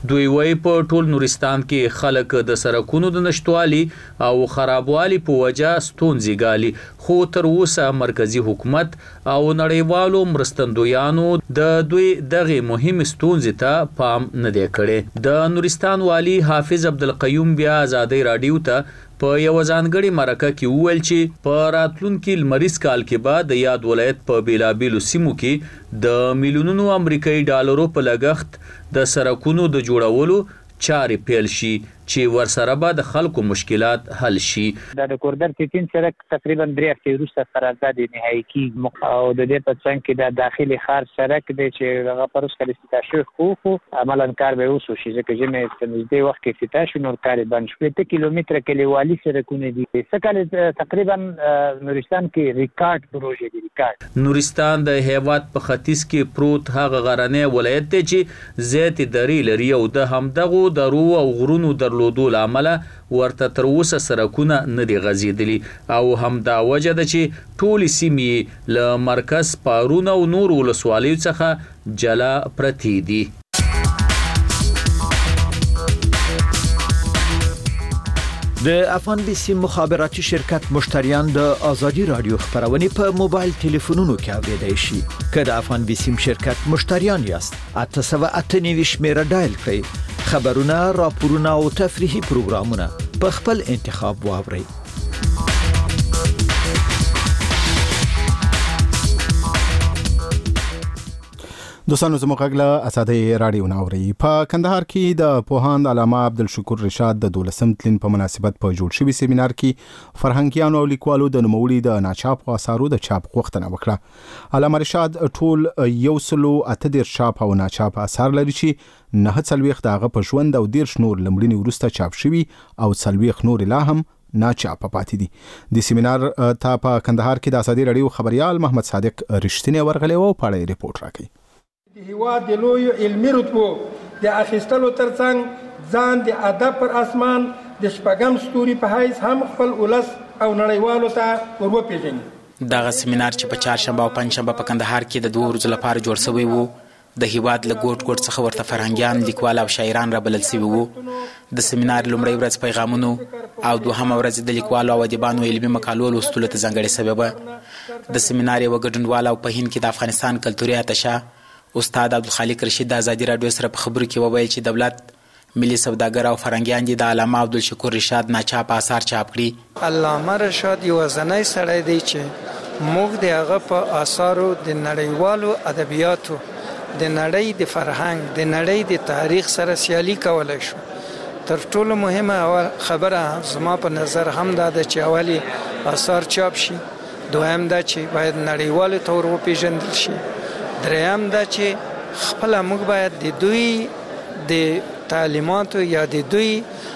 دوی وایي په ټول نورستان کې خلک د سرکونو د نشټوالي او خرابوالي په وجه ستونزې ګالي، خو تر اوسه مرکزی حکومت او نړیوالو مرستندویانو د دوی دغه مهم ستونزې ته پام نه دی کړی. د نورستان والی حافظ عبدالقیوم بیا آزادی رادیو ته په یو ځانګړي مرکه کې وویل چې په راتلونکي لمریز کال کې به د یاد ولایت په بیلابیلو سیمو کې د میلیونونو امریکایي ډالرو په لګښت د سرکونو د جوړولو چارې پیل شي چې ورسره به د خلکو مشکلات حل شي. د کوردر 13 سرک تقریبا 3 هفتې وروسته قرارداد نهایی کیږي او د دې په څنګ کې د داخلي ښار سرک دی چې هغه پر اوس کې افتتاح شوی خو عملاً کار به وشو چې ځکه چې مې په نږدې وخت کې افتتاح شو نور کار بند شو. 8 کیلومتره کلیوالي سرکونه دي. سکه تقریبا نورستان کې ریکارډ پروژه دی. ریکارډ نورستان د هیواد په ختیځ کې پروت هغه غرنی ولایت دی چې زیات درې لري او د همدغو درو او غرونو درلودو لامل ورته تر اوسه سرکونه نه دي غځېدلي او همدا وجه ده چې ټولې سیمې له مرکز پارون او نور ولسوالیو څخه جلا پرتې دي. د افغان بي سي مخابراتي شرکت مشتریان د آزادي رادیو خبرونه په موبایل ټلیفونونو کې اوریدای شي. که د افغان بي سي شرکت مشتریان یاست 898 شمیره ډایل کړئ. خبرونه، راپورونه او تفریحي پروګرامونه په خپل انتخاب واورئ. دوستانو زموږ غږ له آزادی رادیو ناوري. په کندهار کې د پوهاند علامه عبدالشکور رشاد د 12 تلین په مناسبت په جوړ شوی سیمینار کې فرهنګیانو او لیکوالو د نوموړي د ناچاپ اثارو د چاپ غوښتنه وکړه. علامه رشاد ټول 138 چاپ او ناچاپ اثار لري چې 49 دغه په ژوند او 10 نور لمړني ورسته چاپ شوی او 40 نور لا هم ناچاپ پاتې دي. د سیمینار ته په کندهار کې د آزادي رادیو خبريال محمد صادق رښتینی ورغلی او پاړې ریپورت راکړي. د هیواد د لوی علمي رتبو د اخیستلو ترڅنګ ځان د ادب پر اسمان د شپږم ستوري په حیث هم خپل ولس او نړیوالو ته وروپیژني. دغه سیمینار چې په چهارشنبه او پنځشنبه په کندهار کې د 2 ورځو لپاره جوړ شوی وو، د هیواد له ګوټ ګوټ څخه ورته فرهنګیان، لیکوال او شاعران را بلل شوي وو. د سیمینار لومړۍ ورځ پیغامونو او دوهمه ورځ د لیکوالو او ادیبانو علمي مقالو لوستلو ته ځانګړې شوې وه. د سیمینار یوه ګډونوال او په هند کې د افغانستان کلتوري اتشه استاد عبدالخالق رشید د آزادي رادیو سره په خبرو کې وویل چې دولت، ملي سوداګر او فرهنګیان دي د علامه عبدالشکور رشاد ناچاپ آثار چاپ کړي. علامه رشاد یو ځنای سړی دی چې موږ د هغه په آثارو د نړیوالو ادبیاتو، د نړۍ د فرهنګ، د نړۍ د تاریخ سره سیالي کولای شو. تر ټولو مهمه خبره زما په نظر هم دا ده چې اولی آثار چاپ شي، دویم دا چې باید نړیوالو ته ور وپېژندل شي، دریم دا چې خپل موږ باید د دوی د تعلیماتو یا د دوی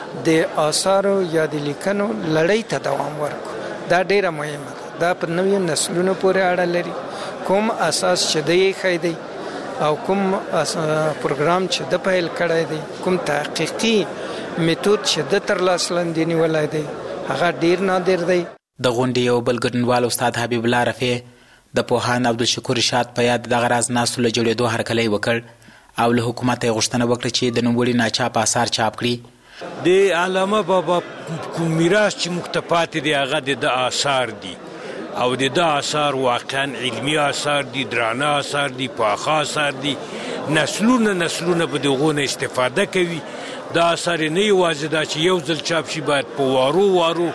د آثارو یا د لیکنو لړۍ ته دوام ورکړو. دا ډیره مهمه ده. دا په نویو نسلونو پورې اړه لري. کوم اساس چې دی یې دی او کوم پروګرام چې د پیل کړی دی، کوم تحقیقي میتود چې د تر لاس لاندې نیولای دی، هغه ډیر نادر دی. د غونډې یو بل ګډونوال استاد حبیب الله رفیع د پوهاند عبدالشکور رشاد په یاد دغه راز ناستو له جوړېدو هرکلی وکړ او له حکومت یې غوښتنه وکړه چې د نوموړي ناچاپ آثار چاپ کړي. د علامه بابا کوم میراث چې موږ ته پاتې دی هغه د آثار دي او د آثار واقعا علمي آثار دي، درانه آثار دي، پاخه آثار دي. نسلونه به دغونه استفاده کوي. دا آثار نه یوازې دا چې یو ځل چاپ شي، باید په وارو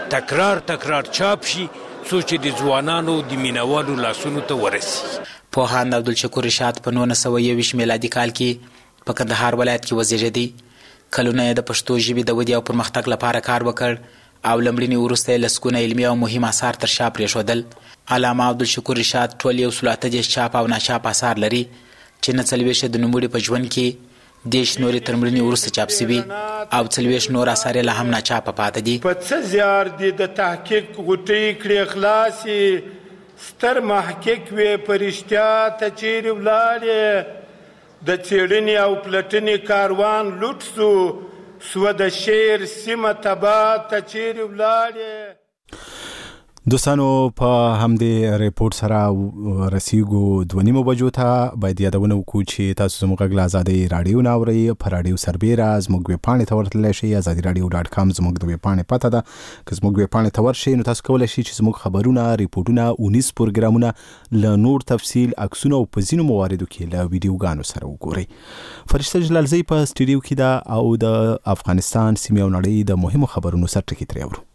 تکرار چاپ شي څو چې د ځوانانو د مینوالو لاسونو ته ورسي. پوهاند عبدالشکور رشاد په 1921 میلادي کال کې په کندهار ولایت کې وزیږېدی. کلونه یې د پښتو ژبې د ودې او پرمختګ لپاره کار وکړ او لمړني وروسته یې لسګونه علمي او مهم آثار تر شا پرېښودل. علامه عبدالشکور رشاد ټول 138 چاپ او ناچاپ آثار لري چې نه 40 د نوموړي په ژوند کې، 10 نورې تر مړینې وروسته چاپ شوي او 40 نور آثار یې لا هم ناچاپه پاتې دي. په څه زیار دي د تحقیق غوټۍ کړې خلاصې، ستر محقق وې په رښتیا ته چیرې ولاړې. د څېړنې او پلټنې کاروان لوټ سو د شعر سیمه تباه ته چیرې ولاړې. دوستانو په همدې ریپورت سره رسیدو 2:30 بجو ته باید یادونه وکړو چې تاسو زموږ غږ آزادي رادیو ناوړي په رادیو سربېره زموږ ویبپاڼې ته ورتللی شئ azadiradio.com زموږ د ویبپاڼې پته ده که زموږ ویبپاڼې ته ورشئ نو تاسو کولی شئ چې زموږ خبرونه ریپورټونه 19 پروګرامونه له نور تفصیل عکسونه او په ځینو مواردو کې له ویډیوګانو سره وګورئ. فرشته جلالزی په سټوډیو کې ده او د افغانستان سیمې او نړۍ د مهمو خبرونو سرټکي ترې اورو.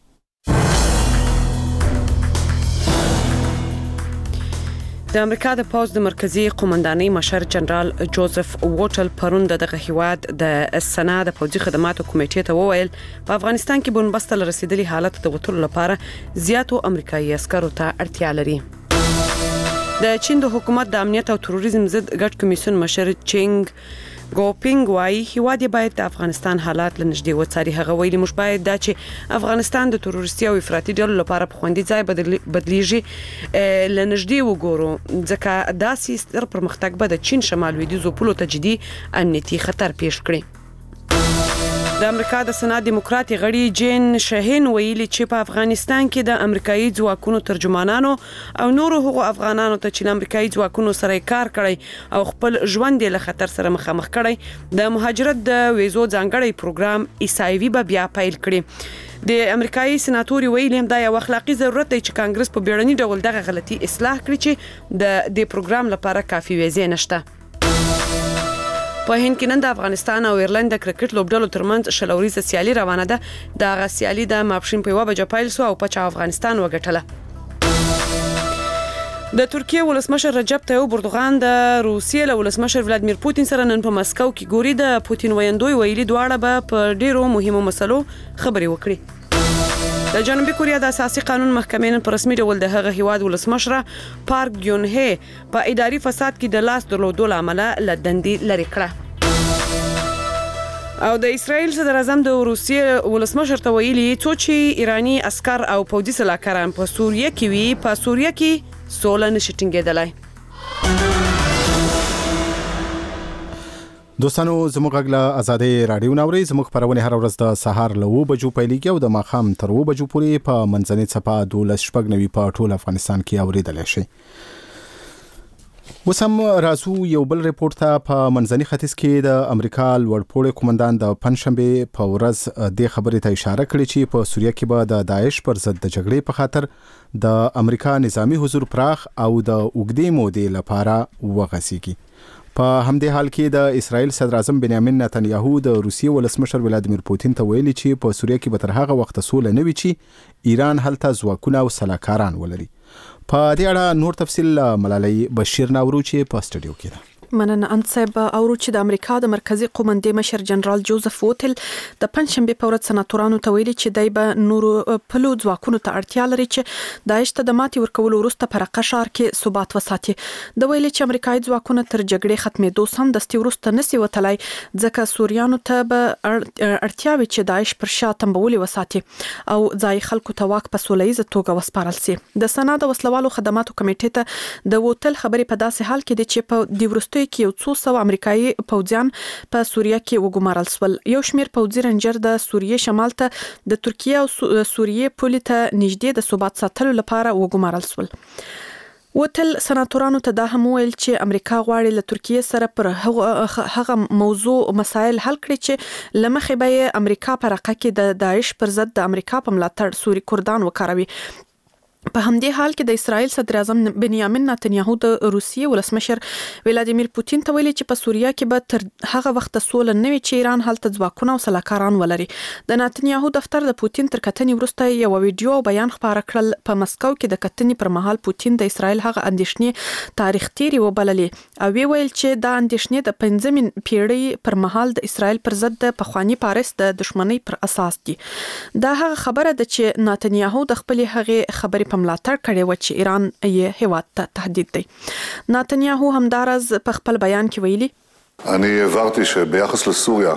د امریکا د پوز د مرکزی قومندانۍ مشر جنرال جوزف ووټل پرون دغه هیواد د سنا د پوځي خدماتو کمیټې ته وویل په افغانستان کې بنبست له رسیدلي حالت د وټول لپاره زیاتو امریکایي عسکرو ته اړتیا لري. د چین د حکومت د امنیت او تروریزم ضد ګډ کمیسیون مشر چینګ ګوپینګ وايي هیواد باید د افغانستان حالات لنږدې وڅاري. هغه ویلي موږ باید دا چې افغانستان د تروریستي او افراطي ډلو لپاره په خوندي ځای بدلیږي لنږدې وګورو ځکه داسې ستر پرمختګ به د چین شمال لویدیځو پولو ته جدي امنیتي خطر پیښ کړي. د امریکا د سنا دیموکراتي غړي جین شاهین ویلي چې په افغانستان کې د امریکایي ځواکونو ترجمانانو او نورو هغو افغانانو ته چې امریکایي ځواکونو سره کار کړی او خپل ژوند له خطر سره مخامخ کړی د مهاجرت د ویزو ځانګړی پروګرام ایسایوي به بیا پیل کړي. د امریکایي سناتوري ویلي دا یو اخلاقی ضرورت دی چې کانګرس په بیړني ډول دغه غلطي اصلاح کړي چې د دې پروګرام لپاره کافي ویزې نشته. په هند کې نن د افغانستان او ایرلند د کرکټ لوبډلو ترمنځ شلوريزه سیالي روانه ده. د غا سیالي د ماپښین په 1 بجې پیل شو او په افغانستان وګټله. د ترکیه ولسمشر رجب طیب اردوغان د روسیې له ولسمشر ولادیمیر پوتین سره نن په مسکو کې ګوري. د پوتین ویندوی ویلي دواړه به په ډیرو مهمو مسلو خبرې وکړي. د جنوبي کوریا د اساسي قانون محکمې نن په رسمي ډول د هغه هیواد ولسمشر پارک ګیون هې په اداري فساد کې د لاس درلودو لامل له دندې لري کړه. او د اسرایل صدر اعظم د روسیې ولسمشر ته ویلي څو چې ایرانی عسكر او پوځي سلاکاران په سوریه کې وي په سوریه کې سوله نشي ټینګېدلای. دوستانو زموږ غږ له آزادي رادیو ناوړي زموږ خبرونه هر ورځ د سهار له 2 بجو پیلېږي او د ماښام تر 2 بجو پورې په منځنۍ صفه 12:90 په ټول افغانستان کې اوریدل شي. وسم رازو یو بل ریپورت ته په منځني ختیځ کې د امریکا لوړپوړی قومندان د پنځشنبه په ورځ د خبرې ته اشاره کړې چې په سوریه کې به د داعش پر ضد د جګړې په خاطر د امریکا نظامی حضور پراخ او د اوږدې مودې لپاره وغځيږي. په همدې حال کې د اسرایل صدر اعظم بنیامین نتنیاهو د روسیې ولسمشر ولادیمیر پوتین ته ویلي چې په سوریه کې به تر هغه وخت سوله نه وي چې ایران هلته ځواکونه او سلاکاران ولري. په دې اړه نور تفصیل ملالۍ بشیر ناورو چې په سټوډیو کې ده. مننه انصب اورو چې د امریکا د مرکزی قومندې مشر جنرال جوزف ووټل د پنځشنبه په ورځ سناتورانو ته ویلي چې دای به نورو پلو ځواکونو ته اړتیا لري چې داعش ته د ماتي ورکولو وروسته پر قشار کې ثبات وساتي. د ویلي چې امریکایي ځواکونه تر جګړې ختمېدو سم د ستورسته نسی وتلای ځکه سوریانو ته به اړتیا وي چې داعش پر شا تنبولي وساتي او ځای خلکو ته واک په سولهیزه توګه وسپارل سي. د سنا د وسلوالو خدماتو کمیټې ته د ووټل خبرې په داسې حال کې دي چې په دیورستو کې یو څو سو امریکایي پوځیان په سوریه کې وګمارل شول. یو شمیر پوځي رنجر د سوریې شمال ته د ترکیه او سوریې پولې ته نږدې د ثبات ساتلو لپاره وګمارل شول. وټل سناتورانو ته دا هم ویل چې امریکا غواړي له ترکیه سره پر هغه موضوع مسایل حل کړي چې لمخې به امریکا په رقه کې د داعش پر ضد د امریکا په ملاتړ سوري کردان وکاروي. په همدې حال کې د اسرایل صدر اعظم بنیامین نتنیاهو د روسیې ولسمشر ولادیمیر پوتین ته ویلي چې په سوریه کې به تر هغه وخت سوله نه وي چې ایران هلته ځواکونه او سلاکاران ولري. د نتنیاهو دفتر د پوتین تر کتنې وروسته یو ویډیو او بیان خبره کړل. په مسکو کې د کتنې پر مهال پوتین د اسرایل هغه اندېښنې تاریخ تیری وبللې او ویل چې دا اندېښنې د 15 پیړۍ پر مهال د اسرایل پر ضد د پخوانی پاریس د دښمنۍ پر اساس دي. دا هغه خبره ده چې نتنیاهو د خپل هغه خبرې ملاتړ کړي و چې ایران یې هیواد ته تهدید دی. نتنیاهو همدارز په خپل بیان کې ویلي אני העברתי שביחס לסוריה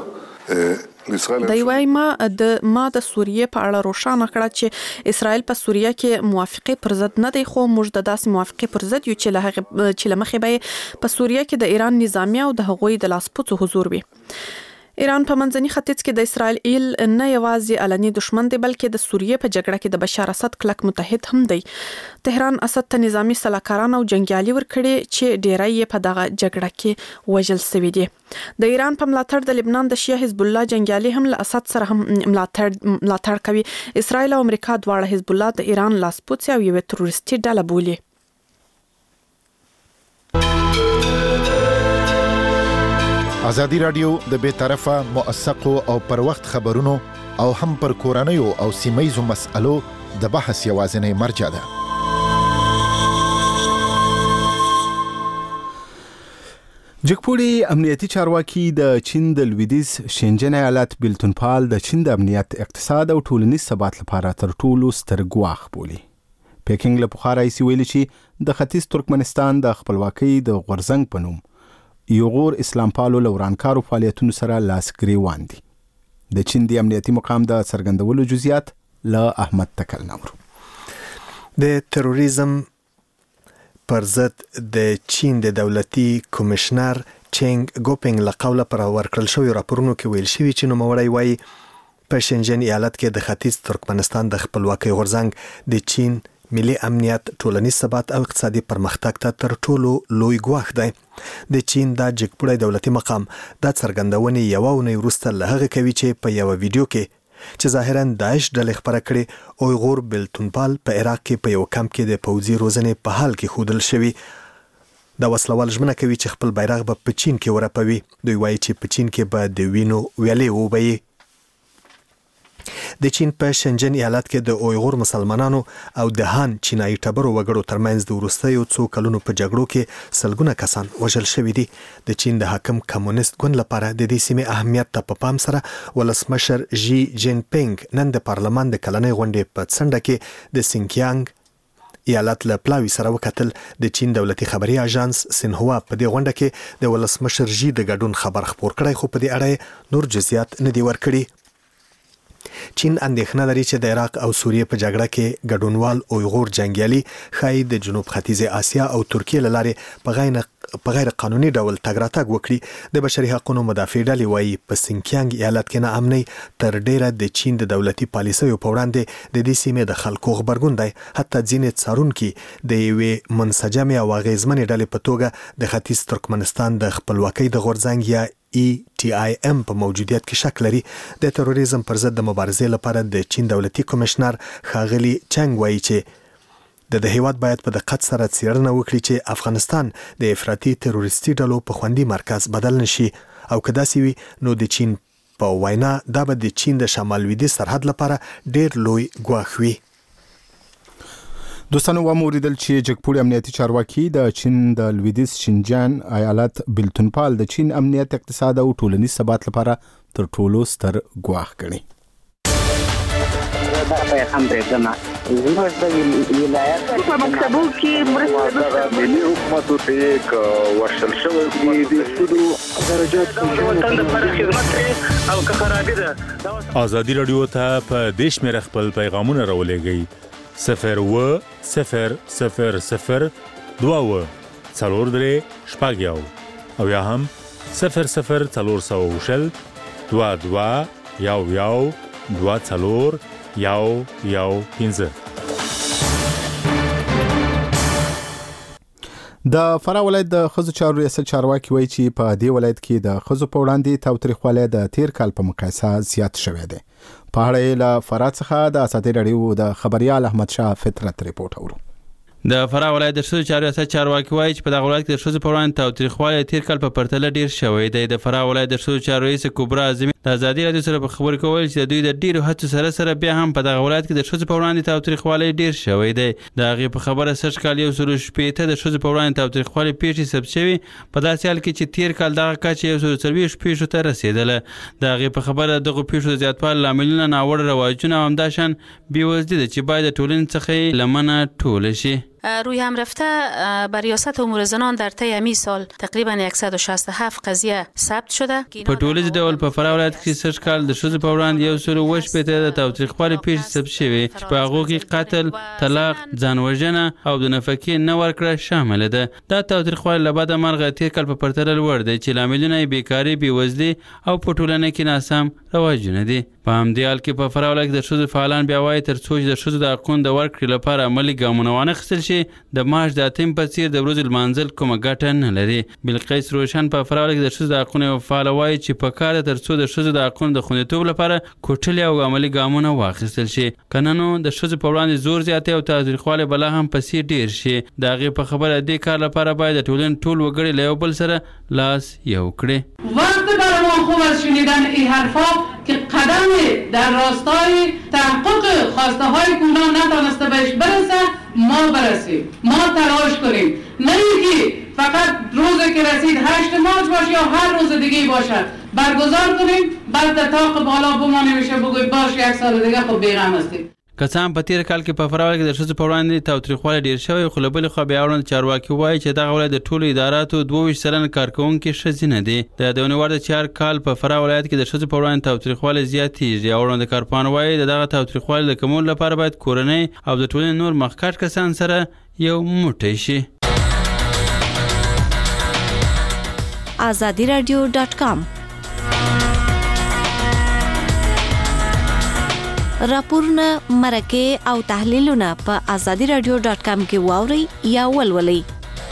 د ما د سوریې په اړه روښانه کړه چې اسرائیل په سوریه کې موافقه پر ضد نه دی خو موږ د داسې موافقه پر ضد یو چې لمخې به په سوریه کې د ایران نظامیه او د هغوی د لاسپوڅو حضور وي. ایران په منځني ختیځ کې د اسرائیل نه یوازې علني دشمن دی بلکې د سوریې په جګړه کې د بشار اسد کلک متحد هم دی. تهران اسد ته نظامی سلاکاران او جنگیالي ورکړي چې ډیری یې په دغه جګړه کې وژل شوي دي. د ایران په ملاتړ د لبنان د شیعه حزب الله جنگیالي هم له اسد سره هم ملاتړ کوي. اسرائیل او امریکا دواړه حزب الله د ایران لاسپوڅي او یو تروریستي ډله بولي. ازادي رادیو د بیطرفه موثقو او پر وخت خبرونو او هم پر کورنیو او سیمایزو مسألو د بحث یوازینی مرجع ده. جګپوړي امنیتي چارواکي د چین د لویدیځ شینجن ایالت بیلتونپال د چین د امنیت، اقتصاد او ټولنیز ثبات لپاره تر ټولو ستر ګواښ بولي. پیکینګ له پخوا راهیسې ویلي چې د ختیځ ترکمنستان د خپلواکۍ د غورځنګ په نوم یوغور اسلام پالو لورانکارو فعالیتونو سره لاس ګریوان دي. د چین د امنیتي مقام د څرګندولو جزئیات له احمد تکل نورو. د تروریزم پر ضد د چین د دولتي کمشنر چنګ ګوپینګ له قوله پر ورکړل شوی راپورونو کې ویل شوی چې نوموړی وایي په شینجن ایالت کې د ختیځ ترکمنستان د خپلواکۍ غورځنګ د چین ملي امنیت، ټولنیز ثبات او اقتصادي پرمختګ ته تر ټولو لوی ګواښ دی. د چین د جګپوړی دولتي مقام د څرګندونې یوه اونۍ وروسته له هغه کوي چې په یوه ویډیو کې چې ظاهراً داعش ډلې خپره کړې اویغور بیلتونپال په عراق کې په یو کمپ کې د پوځي روزنې په حال کې ښودل شوي. د وسلوال ژمنه کوي چې خپل بیرغ به په چین کې ورپوي. دوی وایي چې په چین کې به د وینو ویالې وبهیي. د چین په شنجن ایالت کې د اویغور مسلمانانو او د هان چینایي ټبرو وګړو ترمنځ د وروستیو څو کلونو په جګړو کې سلګونه کسان وژل شوي دي. د چین د حاکم کمونیست ګوند لپاره د دې سیمې اهمیت ته په پام سره ولسمشر ژي جین پینګ نن د پارلمان د کلنۍ غونډې په څنډه کې د سینکیانګ ایالت له پلاوي سره وکتل. د چین دولتي خبري اژانس سینهوا په دې غونډه کې د ولسمشر ژي د ګډون خبر خپور کړی، خو په دې اړه نور جزئیات نه دي ورکړي. چین اندېښنه لري چې د عراق او سوریې په جګړه کې ګډونوال اویغور جنگیالي ښایي د جنوب ختیځ اسیا او ترکیې له لارې په غیر قانوني ډول تګ راتګ وکړي. د بشري حقوقو مدافع ډلې وایي په سینکیانګ ایالت کې ناامنۍ تر ډیره د چین د دولتي پالیسیو په وړاندې د دې سیمې د خلکو غبرګون دی. حتی ځینې څارونکي د یوې منسجمې او اغېزمنې ډلې په توګه د ختیځ ترکمنستان د خپلواکۍ د غورځنګ یا ETIM په موجودیت کې شک لري. د تروریزم پر ضد د مبارزې لپاره د چین دولتي کمشنر ښاغلي چنګ وایي چې د هیواد باید په دقت سره څېړنه وکړي چې افغانستان د افراطي تروریستي ډلو په خوندي مرکز بدل نشي، او که داسې وي نو د چین په وینا دا به د چین د شمال لویدیځ سرحد لپاره ډیر لوی ګواښ وي. دوستانو وموریدل چې جګپوړي امنیتي چارواکي د چین د لویدیځ شینجان ایالت بیلتونپال د چین امنیت، اقتصاد او ټولنیز ثبات لپاره تر ټولو ستر ګواښ ګڼي. دا پیغام درځم زموږ د ولایت په مکتبو کې مرسته ملي حکومت ته یک ورشل شوی د سودو درجات په خدمت او خرابې ده. ازادي رادیو ته په دیش مې خپل پیغامونه راولېږئ 01000 2 څلور درې شپږ یو او یا هم 00400 22 یو یو 2 څلور یو یو 15. د فراه ولایت د ښځو چارو ریاست چارواکي وایي چې په دې ولایت کې د ښځو په وړاندې تاوتریخوالی د تیر کال په مقایسه زیات شوی دی. په اړه له فراه څخه د ازادي رادیو د خبريال احمد شاه فطرت ریپورت اورو. د فراه ولایت د ښځو چارو ریاست چارواکي وایي چې په دغه ولایت کې د ښځو په وړاندې تاوتریخوالی تیر کال په پرتله ډیر شوی دی. د فراه ولایت د ښځو چارو رئیس کبرا اعظمي د ازادي رادیو سره په خبرو کې ویل چې دوی د ډیرو هڅو سره بیا هم په دغه ولایت کې د ښځو په وړاندې تاوتریخوالی ډیر شوی دی. د هغې په خبره سږ کال 140 د ښځو په وړاندې تاوتریخوالی پیښې ثبت شوي، په داسې حال کې چې تیر کال دغه کچه 140 پیښو ته رسېدله. د هغې په خبره دغو پیښو د زیاتوالي لاملونه ناوړه رواجونه او همداشان بېوزلي ده چې باید د ټولنې څخه یې له منځه ټوله شي. روی هم رفته بر ریاست امور زنان در طی همین سال تقریبا 167 قضیه ثبت شده. په ټولیز ډول په فراه ولایت کې سږ کال د ښځو په وړاندې 180 د تاوتریخوالي پیښې ثبت شوې چې په هغو کې قتل، طلاق، ځانوژنه او د نفقې نه ورکړه شامله ده. دا تاوتریخوالي له بده مرغه تېر کال په پرتله لوړ دی چې لاملونه یې بیکاري، بېوزلي او په ټولنه کې ناسم رواجونه دي. په همدې حال کې په فراه ولایت کې د ښځو فعالان بیا وایي تر څو چې د ښځو د حقونو د ورکړې لپاره عملي ګامونه وانخیستل شي د معاش د اتم په څېر د ورځو لمانځل کومه ګټه نه لري. بلقیس روشن په فراه ولایت کې د ښځو د حقونو یوه فعاله وایي چې په کار ده تر څو د ښځو د حقونو د خوندیتوب لپاره کوټلې او عملي ګامونه واخیستل شي. که نه نو د ښځو په وړاندې زور زیاتی او تاوتریخوالی به لا هم پسې ډېر شي. د هغې په خبره دې کار لپاره باید د ټولنې ټول وګړي له یو بل سره لاس یو کړي. وقت برای ما خوب از شنیدن این حرفا که قدم در راستای تحقق خواسته های اونا نتونسته بهش برسه ما برسیم، ما تلاش کنیم، نه اینکه فقط روزی که رسید 8 مارچ باشه یا هر روز دیگه باشه برگزار کنیم بعد در طاق بالا بمانیم میشه بگوی باش یک سال دیگه خب بیغم هستیم. که څه هم په تېر کال کې په فراه ولایت کې د ښځو په وړاندې تاوتریخوالی ډېر شوی، خو له بلې خوا بیا اړوند چارواکي وایي چې دغه ولایت د ټولو اداراتو 22% کارکوونکي ښځینه دي. د یادونې وړ ده چې هر کال په فراه ولایت کې د ښځو په وړاندې تاوتریخوالی زیاتېږي. اړوند کارپوهان وایي د دغه تاوتریخوالي د کمولو لپاره باید کورنۍ او د ټولنې نور مخکښ کسان سره یو موټی شي. azadiradio.com راپورونه، مرکې او تحلیلونه په azadiradio.com کې واورئ یا ولولئ.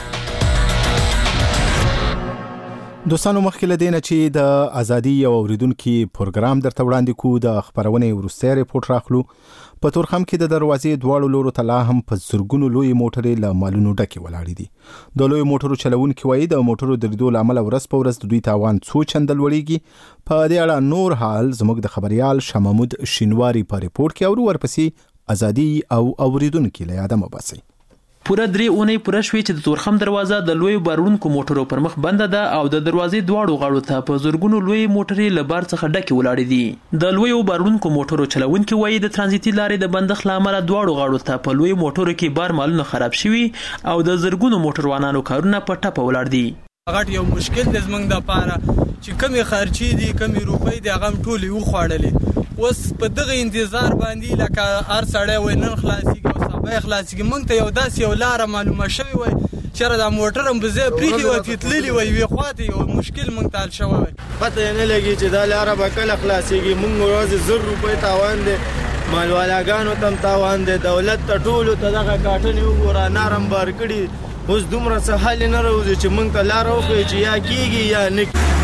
دوستانو مخکې له دې نه چې د ازادي یو اوریدونکي پروګرام درته وړاندې کوو د خبرونې وروستی ریپورټ راخلو. په تورخم کې د دروازې دواړو لورو ته لا هم په زرګونو لوی موټرې له مالونو ډکې ولاړې دي. د لوی موټرو چلوونکي وایي د موټرو دریدو له امله ورځ په ورځ د دوی تاوان څو چنده لوړېږي. په دې اړه نور حال زموږ د خبریال شاه محمود شینواري په ریپورټ کې اورو. ورپسې ازادي او اوریدونکي له یاده مه باسئ. پوره 3 اونۍ پوره شوې چې د تورخم دروازه د لوی بارونکو موټرو پر مخ بنده ده او د دروازې دواړو غاړو ته په زرګونو لوی موټرې له بار څخه ډکې ولاړې دي. د لوی بارونکو موټرو چلوونکي وایي د ترانزیتي لارې د بندښت له امله دواړو غاړو ته په لوی موټرو کې بار مالونه خراب شوي او د زرګونو موټروانانو کارونه په ټپه ولاړ دي. غټ یو مشکل د زمنګ د پاره چې کمی خرچي دي کمی روپۍ دي هغه ټولې وخوړلې. اوس په دغه انتظار باندې لکه هر سړی وای نن خلاصيږي او سبا خلاصيږي. موږ ته یو داسې یو لاره معلومه شوې وای چې دا موټر هم به ځای پرېښي وای تللي وای وې خواته یو مشکل موږ ته حل شوی وای. پته یې نه لګي چې دا لاره به کله خلاصيږي. موږ ورځې 1000 روپۍ تاوان دی، مالوالاګانو ته هم تاوان دی، دولت ته ټولو ته دغه کاټنې وګوره نرم بار کړي. اوس دومره څه حل نه راوځي چې موږ ته لاره وښیي چې یا کېږي یا نه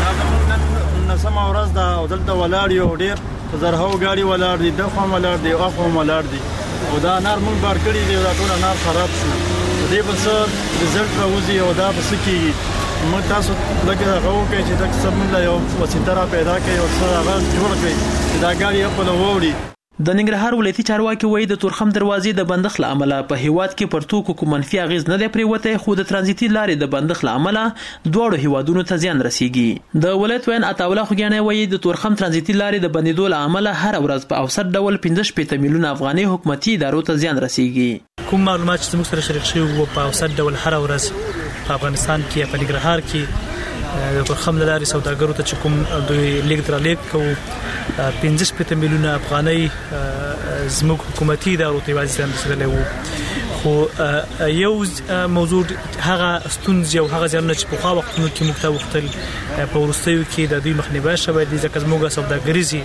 کېږي. نسمه ورځ ده او دلته ولاړ یو ډېر زرهاو ګاډي ولاړ دي، دغه هم ولاړ دي، اخ هم ولاړ دي او دا نار موږ بار کړي دي. دا ټول نار خراب شو. دې به څه رزلټ راوځي او دا به څه کېږي. موږ تاسو لکه هغه وکړئ چې دا څه موږ له یو وسیله را پیدا کړئ او څه هغه جوړ کړئ چې دا ګاډي خپله ووړي. د ننګرهار ولایتي چارواکي وایي د تورخم دروازې د بندښت له امله په هیواد کې پر توکو کوم منفي اغیز نه دی پریوتی، خو د ترانزیتي لارې د بندښت له امله دواړو هیوادونو ته زیان رسیږي. د ولایت وین عطاالله خوږیاڼی وایي د تورخم ترانزیتي لارې د بندېدو له امله هر ورځ په اوسط ډول 15 میلیونه افغانۍ حکومتي ادارو ته زیان رسیږي. کوم معلومات چې موږ سره شریک شوي وو په اوسط ډول هر ورځ په افغانستان کې په ننګرهار کې د تورخم له لارې سوداګرو ته چې کوم دوی لیږد رالېږد کوو 15 میلیونه افغانۍ زموږ حکومتي ادارو ته یوازې زیان رسېدلی وو. خو یو موضوع هغه ستونزې او هغه زیانونه چې پخوا وختونو کې موږ ته وختل په وروستیو کې د دوی مخنیوی شوی دی، ځکه زموږ سوداګریزې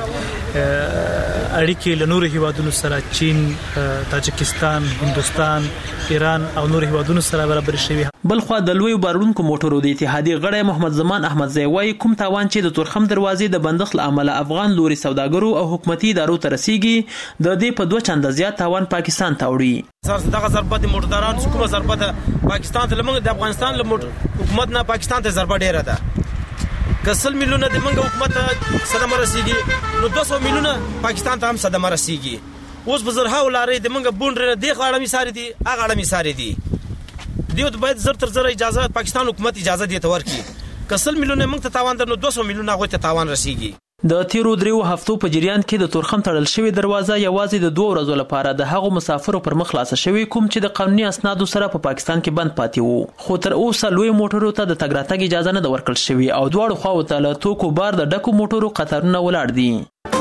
اړیکې له نورو هیوادونو سره چین، تاجکستان، هندوستان، ایران او نورو هیوادونو سره برابر شوي. بلخوا د لوی بارونکو موټرو د اتحادیې غړی محمد زمان احمدزی وایي کوم تاوان چې د تورخم دروازې د بندښت له امله افغان لوري سوداګرو او حکومتي ادارو ته رسیږي د دې په 2 چنده زیات تاوان پاکستان ته وړي. دغه ضربه د موټردارانو کومه ضربه ده پاکستان ته لمنګ د افغانستان له حکومت نه پاکستان ته ضربه ډیره ده. که 100 میلیونه د منګ حکومت صدمه رسیږي نو 200 میلیونه پاکستان ته هم صدمه رسیږي. اوس په زرهاو لارې د منګ بونډره دی غاړه می ساري دي هغه غاړه می ساري دي. دیو ته باید زر تر زر اجازه پاکستان حکومت اجازه دی ته ورکړي. که 100 میلیونه موږ ته تاوان درنو 200 میلیونه هغه ته تاوان رسیږي. د تیرو 3 هفتو په جریان کې د تورخم تړل شوی دروازه یوازې د 2 ورځو لپاره د هغو مسافرو پر مخ خلاصه شوی کوم چې د قانوني اسنادو سره په پاکستان کې بند پاتې وو، خو تر اوسه لوی موټرو ته د تګ راتګ اجازه نه ورکړل شوی او دواړو خواو ته له توکو بار د ډکو موټرو قطارونه ولاړ دي.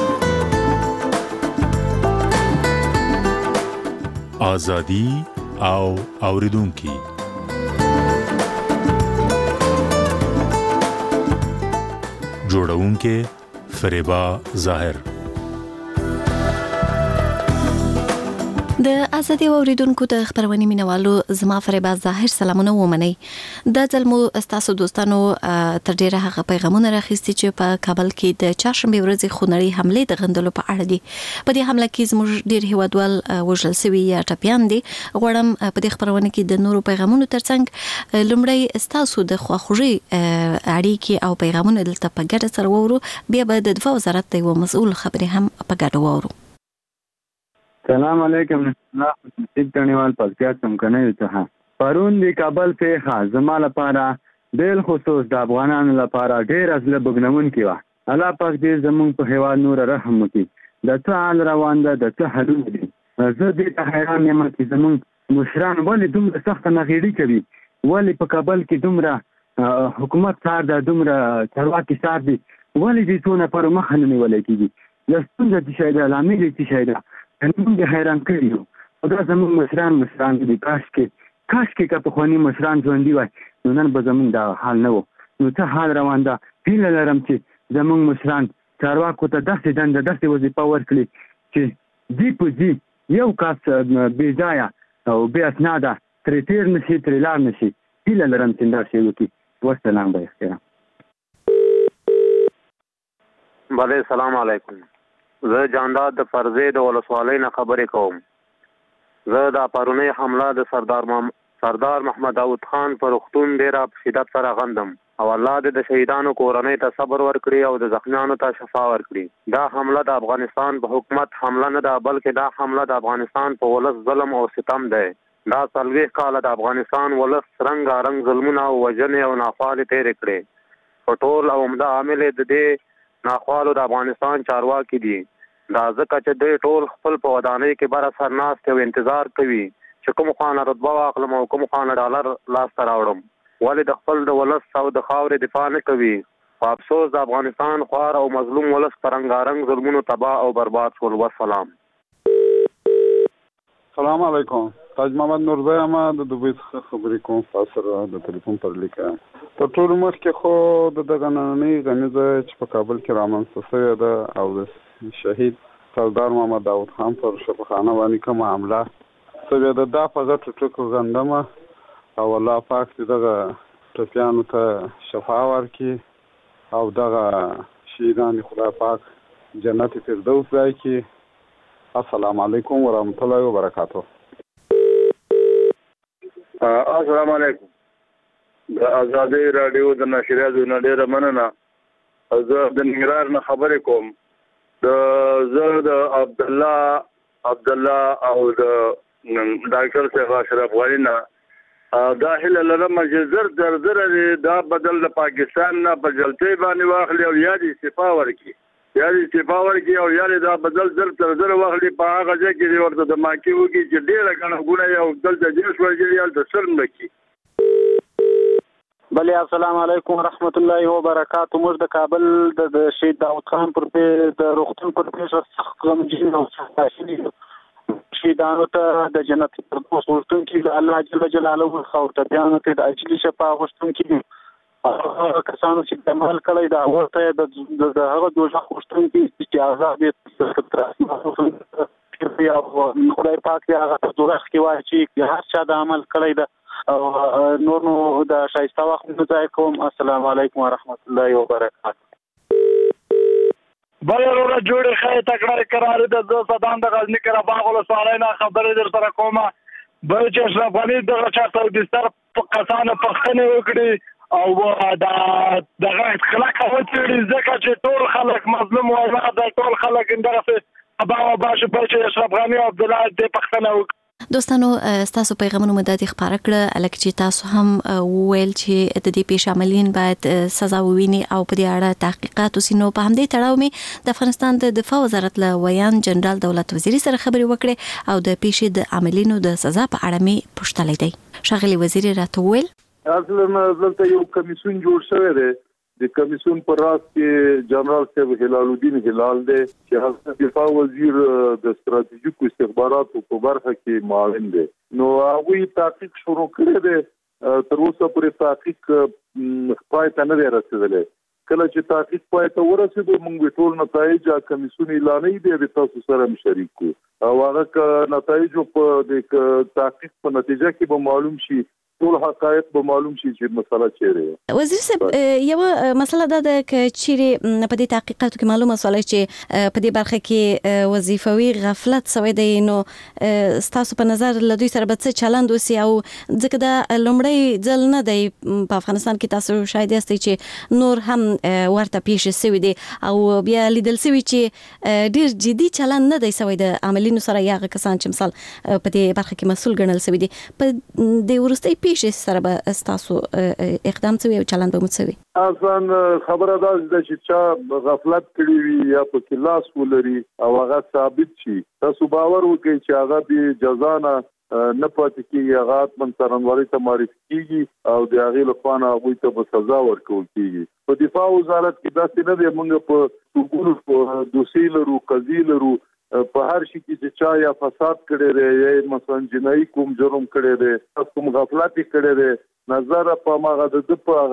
آزادي او اوریدونکي جوړونکي فریبا ظاهر. د ازادي اوریدونکو د خبرونې مینوالو زما فریبا ظاهر سلامونه ومني. د ځلمو استاسو دوستانو تر ډیره هغه پیغامونه راخستي چې په کابل کې د چاشنبه ورځې خونړۍ حمله د غندلو په اړه دي. په دې حمله کې زموږ ډیر هیوادوال وژل شوي یا ټپيان دي. غواړم په دې خبرونه کې د نورو پیغامونو ترڅنګ لومړی استاسو د خواخوږي اړیکې او پیغامونه دلته په ګډه سره وورو، بیا به د دفاع وزارت د یو مسؤل خبرې هم په ګډه وورو. سلام علیکم. نصیب تڼیوال پکتیا څمکنیو څخه. پرون د کابل پیښه زما لپاره بل خصوص د افغانانو لپاره ډېره زړه بوږنونکې وه. الله پاک دې زموږ په هېواد نور رحم وکړي. د څه حال روان ده، د څه حالونه دي. زه دې ته حیران یم چې زموږ مشران ولې دومره سخته نغېړي کوي، ولې په کابل کې دومره حکومت سار ده، دومره چارواکي سار دي، ولې دې څو نفرو مخه نه نیولی کېږي. د ستونزه څه شی ده، لامل یې څه شی ده، موږ حیران کړي یو. او دا زموږ مشران دي. کاشکې که پخواني مشران ژوندي وای نو نن به زموږ دا حال نه و. نو څه حال روان ده. هیله لرم چې زموږ مشران چارواکو ته داسې دنده، داسې وظیفه ورکړي چې جي په جي یو کس بې ځایه او بې اسناده ترې تېر نه شي، ترې لاړ نه شي. هیله لرم چې دا شی وکړي. والسلام به احترام. بله سلام علیکم. زه جانداد د فرزې د ولسوالۍ نه خبرې کوم. زه د پرونۍ حمله د سردار محمد داود خان پر روغتون ډېره په شدت سره غندم او الله دې د شهیدانو کورنۍ ته صبر ورکړي او د زخمیانو ته شفا ورکړي. دا حمله د افغانستان په حکومت حمله نه ده، بلکې دا حمله د افغانستان په ولس ظلم او ستم دی. دا 40 کاله د افغانستان ولس رنګارنګ ظلمونه او وژنې او ناخوالې تېرې کړې. په ټول او عمده عامل د دې ناخوالو د افغانستان چارواکي دي. دا ځکه چې دوی ټول خپل په ودانۍ کې بره سر ناست او انتظار کوي چې کوم خانه رتبه واخلم او کوم خانه ډالر لاسته راوړم. ولې د خپل د ولس او د خاورې دفاع نه کوي؟ په افسوس د افغانستان خوار او مظلوم ولس په رنګارنګ ظلمونو تباه او برباد شول. والسلام. سلام علیکم. تاج محمد نورزی اما د دوبۍ څخه خبرې کوم. تاسو سره د ټلیفون پر لیکه تر ټولو مخکې خو د دغه نننۍ غمیزه چې په کابل کې رامنځته شوې ده او د شهید سردار محمد داود خان پر شفاخانه باندې کومه حمله شوې ده، دا په غټو ټکو غندمه او الله پاک دې دغه ټپیانو ته شفا ورکړي او دغه شهیدان خدای پاک جنت فردوس ځای کړي. السلام علیکم ورحمت الله وبرکاته. السلام علیکم. د آزادي رادیو د نشریاتو نه ډیره مننه. زه د ننګرهار نه خبرې کوم. زه د عبدالله او د ډاکټر صاحب اشرف غنی نه دا هیله لرم چې زر دا بدل د پاکستان نه په جلتۍ باندې واخلي او یا دې استعفا ورکړي او یا دا بدل زر واخلي په هغه ځای کې ورته د ماکي وکړي چې ډېره ګڼه ګوڼه یو دلته جیش ورجړي هلته سر نه کړي. بله السلام علیکم ورحمت الله وبرکاته. موږ د کابل د شهید داود خان پر د روغتون پر پیښه سخت غمجن او سختاشي شهیدانو ته د جنت فردوس غوښتونکي د الله جل جلاله خاور ته بیانو ته د اجلي شفا غوښتونکي هغه کسانو چې عمل کړی دا ورته د هغه دوزخ غوښتونکي چې عذاب یې او خدای پاک دې هغه ته دوزخ کې واچي چې هر چا د عمل کړی ده او نور نو د شایسته وخت نه ځای کوم. السلام علیکم ورحمت الله وبرکاته. بل وروره جوړې ښې تکړه قرار ده. زه صدام د غزني قرهباغ ولسوالۍ نه خبرې در سره کومه. بل چې اشرف غني دغه چاته د بستر په کسانو پوښتنې وکړي او دغه اخلاق وڅېړي ځکه چې ټول خلک مظلوم وایي، ټول خلک دغسې ابا باشه چې اشرف غني او عبدالله دې پوښتنه وکړي. دوستانو تاسو پیغامونه مدد خبره کړه الکه چې تاسو هم ویل چې د دې پیښ عملین باید سزا وویني او په دې اړه تحقیقات وسینو. په همدې تړاو مې د افغانستان د دفاع وزارت له ویان جنرال دولت وزیر سره خبرې وکړې او د پیښې د عملینو د سزا په اړه مې پوښتلې دی. ښاغلي وزیر راته وویل اصلا دلته یو کمیسیون جوړ شوی دی. د کمیسیون پر راس کې جنرال صاحب هلال الدین هلال دی چې حضرت دفاع وزیر د ستراتیژیکو استخباراتو په برخه کې معاون دی. نو هغه تحقیق شروع کړی دی. تر اوسه پورې تحقیق پای ته نه دی رسیدلی. کله چې تحقیق پای ته ورسېدو موږ ټول نتایج کمیسیون اعلانوي دی تاسو سره شریک کو او هغه نتایج په د تحقیق په نتیجه کې به معلوم شي ټول حقایق به معلوم شي چې مسله چیرې. وزیر صاحب یو مسله ده چې چیرې په دې تحقیقاتو کې معلومه شوه چې په دې برخه کې وظیفوي غفلت شوی دی. نو ستاسو په نظر له دوی سره به څه چلند وسی او ځکه دا لومړی ځل نه دی په افغانستان کې تاسو شاید یاستئ چې نور هم ورته پیښ شوی دی او بیا لیدل شوی چې ډیر جدي چلند نه دی شوی د عملینو سره یا کسان چې مثال په دې برخه کې مسؤل ګڼل شوی دي. په دې ورستۍ پیښې سره به تاسو اقدام کوي او چلند به مو کوي؟ اصلا خبره ده چې چا غفلت کړی وي یا په کلاس ولري او هغه ثابت شي تاسو باور وکړئ چې هغه به جزا نه پاتې کیږي. هغه من څرنګوالي ته معرفي کیږي او د هغې لخوا نه هغوی ته به سزا ورکول کیږي. په دفاع وزارت کې داسې نه دی. موږ په ټولو دوسیې لرو قضیې لرو په هر شي کې چې چا یا فساد کړی دی یا مثلا جنایي کوم جرم کړی دی کوم غفلت کړی دی نظر په ماغه د په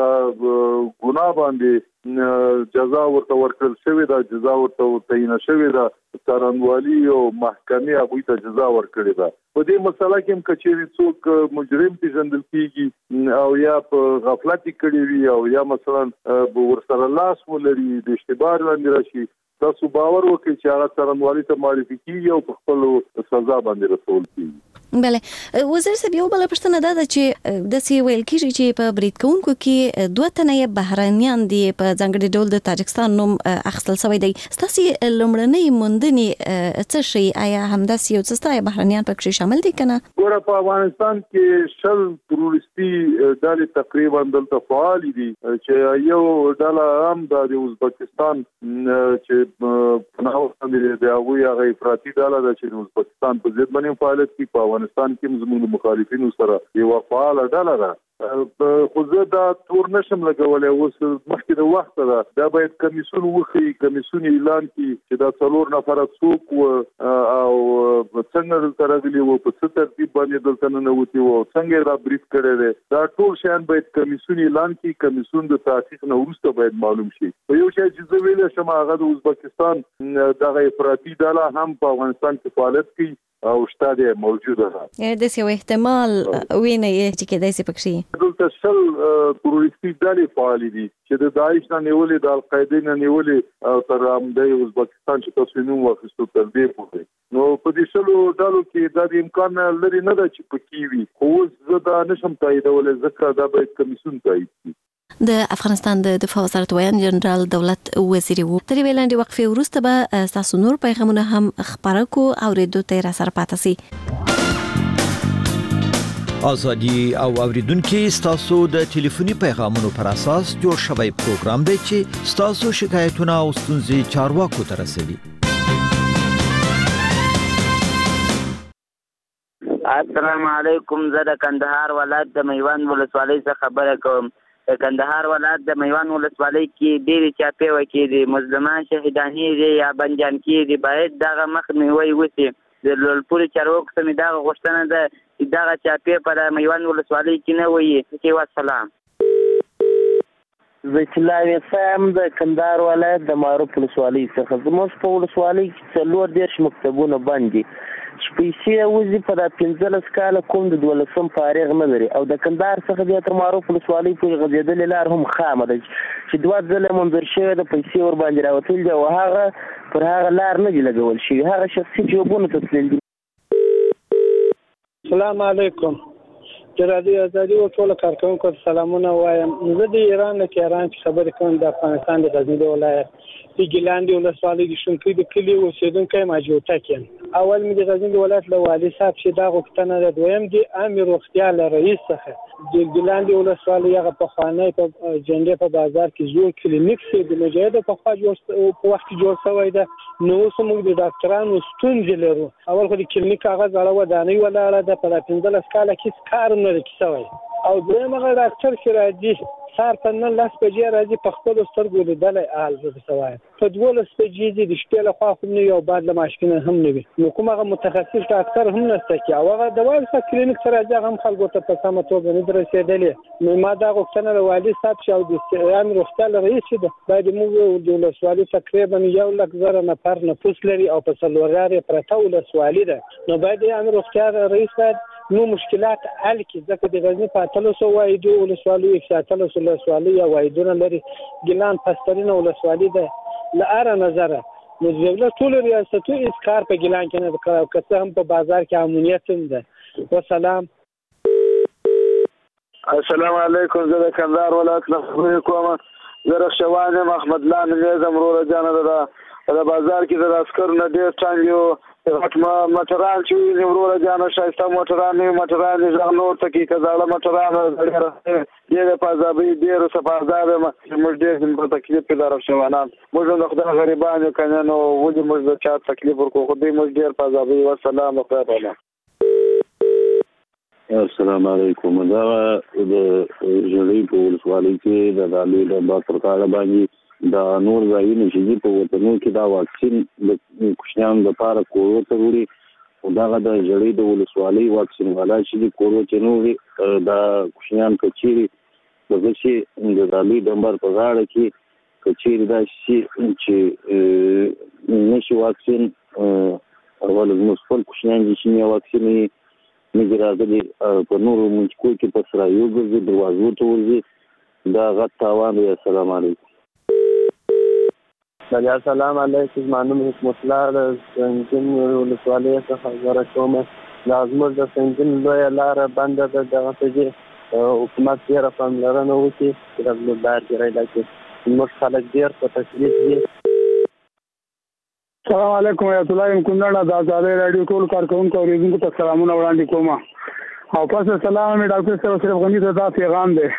ګناه باندې جزا ورته ورکړل شوې ده. جزا ورته تعین شوې ده. څارنوالي او محکمې هغوی ته جزا ورکړې ده. په دې مسله کې هم کچېرې څوک مجرم پیژندل کیږي او یا په غفلت کړی وي او یا مثلا ورسره لاس ولري د اشتباه لاندې راشي تاسو باور وکړئ چې هغه څرنګوالي ته معرفي کیږي او په خپل سزا باندې رسول کیږي. بله وزیر صاحب یو بل پښتنه ده چې د سی ویل کیږي چې په برید کوونکو کې دوه تنه بهرانيان دي په ځانګړي ډول د تاجکستان نوم اخیستل شوی دی. ستاسو لومړنۍ موندنې څه شي آیا همداسې یو څه ستای بهرانيان پکې شامل دي کنه؟ ګوره په افغانستان کې شل تروریستي ډلې تقریبا دلته فعال دي چې یو ډله هم د ازبکستان چې پناه باندې د هغه افراطي ډله ده چې ازبکستان په ضد باندې فعالیت کوي. په افغانستان کې زموږ مخالفینو سره یو فعال ډله ده. خو زه دا تور نشم لګولی. اوس مخکې د وخت ده دا باید کمیسیون وښیي کمیسیون اعلان کړي چې دا 4 نفره څوک و او څنګه دلته راغلي و په څه ترتیب باندې دلته ننوتي و او څنګه را بریف کړی دی. دا ټول شیان باید کمیسیون اعلان کړي. کمیسیون د تحقیق نه وروسته باید معلوم شي. په یو شی چې زه ویلی شم هغه د ازبکستان دغه افراطي ډله هم په افغانستان کې فعالیت کوي او شته دی موجوده ده. د یو احتمال ویني چې کېدای شي پکې دلته شل تروریستي ډلې فعال دي چې د داعش نه نیولې د القاعده نه نیولې او تر همدې ازبکستان چې تاسو نوم واخیستو تر دې پورې. نو په دې شلو ډلو کې دا د امکان لري نه ده چې پکې وي. خو زه دا نشم تاییدولی ځکه دا باید کمیسیون تایید کړي. د افغانستان د دفاع وزارت ویان جنرال دولت وزیر وو. تر ویلاندې وقفې وروسته به تاسو نور پیغامونه هم خبره کو او ریډیو ته را سره پاتې سي. ازادي او اوریدونکو تاسو د ټلیفوني پیغامونو پر اساس جوړ شوی پروګرام دی چې تاسو شکایتونه او ستونزې چارواکو ته رسوي. السلام علیکم. زه د کندهار ولایت د میوند ولسوالۍ څخه خبره کوم. د کندهار ولایت د میوند ولسوالۍ کې ډېرې چاپې وکړي مظلومان شهیدانې دي یا بندیان کېږي. باید دغه مخنیوی وشي. د لوړپوړي چارواکو ته مې دغه غوښتنه ده چې دغه چاپې په میوند ولسوالۍ کې نه وي. والسلام. زه چې لا ویسم د کندهار ولایت د معروف ولسوالۍ څخه. زموږ په ولسوالۍ کې 40 مکتبونه بند دي چې پیسې وځي په دا 15 کاله کوم د 12 فارغ نه لري او د کندهار څخه د تر معروف ولسوالۍ پورې غځېدلې لار هم خامه ده چې 2 ځله منظور شوی د پیسې ور باندې راوتل دي او هغه پر هغه لار نه دی لګول شوی. هغه شخصي جوابونه تسلیل دي. السلام علیکم. د رادیو ازادي او ټول کارکونکو سلامونه وایم. زه د ایران له تهران خبرې کوم، د افغانستان د غزنی ولایت د ګیلان د ولسوالۍ د شونکۍ د کلي اوسیدونکی ماجوتک یم. اول مې د غزنی ولایت له والي صاحب چې دا غوښتنه ده، دویم د عامې روغتیا له رئیس څخه د ګیلان د ولسوالۍ هغه پخوانی په جنډې په بازار کې زوړ کلینیک چې د مجاهدو په خوا په وخت کې جوړ شوی ده، نو اوس موږ د ډاکټرانو ستونزې لرو. اول خو د کلینیک هغه زړه ودانۍ ولاړه ده، په 15 کاله کې کار نه لري شوی. او دویم هغه ډاکټر چې راځي سهار په 9 بجې راځي، په خپلو سترګو لیدلی حال زه درته وایم. په 12 بجې ځي، د شپې له خوا خو نه یو باد له ماشکینه هم نه وي، نو کوم هغه متخصص ډاکټر هم نشته کې. او هغه دوايي څخه کلینیک ته راځي، هغه هم خلکو ته په سمه توګه نه ده رسېدلې. نو ما دا غوښتنه له والي صاحب چې او د عامې روغتیا له رئیس چې ده، باید موږ د ولسوالۍ تقریبا 100,000 نفر نفوس لري او په 4 لارې پرته ولسوالي ده، نو باید د عامې روغتیا رئیس باید نو مشکلات حل کړي. ځکه د غزنی په 800 وایدو ولسوالۍ 180 ولسوالۍ یا وایدونه لري، ګیلان پسترینه ولسوالۍ ده. له هر نظره نو د ټول ریاستو هیڅ کار په ګیلان کې نه ده، که څه هم په بازار کې امنیت هم ده. وسلام. السلام علیکم. زه د کندهار ولایت نه خبرې کوم. زه رخشوان یم، احمد لان نظم وروره جانه ده. د بازار کې د عسکرو نه ډېر ټانګ یو موټران چې وي وروره جانه، ښایسته موټران نوي موټران دي، غږ نور ته کې که زاړه موټران ډېرې په عذابۍ ډېرو څه په عذاب یم. موږ ډېر په تکلیف کې د رخشوانان، موږ د خدای غریبان یو، که نه نو ولې موږ د چا تکلیف ورکړو، خو دوی موږ ډېر په عذابۍ. والسلام، د خدای په امان. السلام علیکم. دا د ژړۍ په ولسوالۍ کې د دالۍ ډبه پر کاله باندې دا نور ځایونه چې دي په وطنو کې دا واکسین د کوچنیانو لپاره کورو ته وړي، او دغه د ژړۍ د ولسوالۍ واکسین والا چې دي کورو ته نه وړي، دا کوچنیان که چیرې دغه شي د دالۍ ډمبر په غاړه کې که چیرې دا شي چې نشي واکسین، اول زموږ خپل کوچنیان دي چې نه واکسین یې نه دي راغلي، په نورو منطقو کې په سرایو ګرځي، دروازو ته ورځي، دا غټ تاوان دی. السلام علیکم. السلام علیکم. زما نوم حکمت الله د سنګین ولسوالۍ څخه خبره کوم. دا زموږ د سنګین لویه لاره بنده ده، دغه ته چې حکومت ډېره پاملرنه وکړي چې د بلدار کې رایله کړي. زموږ خلک ډېر په تکلیف دي. السلام علیکم. آیت الله یم کونډه د ازادۍ راډیو ټول کارکوونکو اورېدونکو ته سلامونه وړاندې کوم. او پس سلام مې ډاکټر صاحب اشرف غني ته دا پیغام دی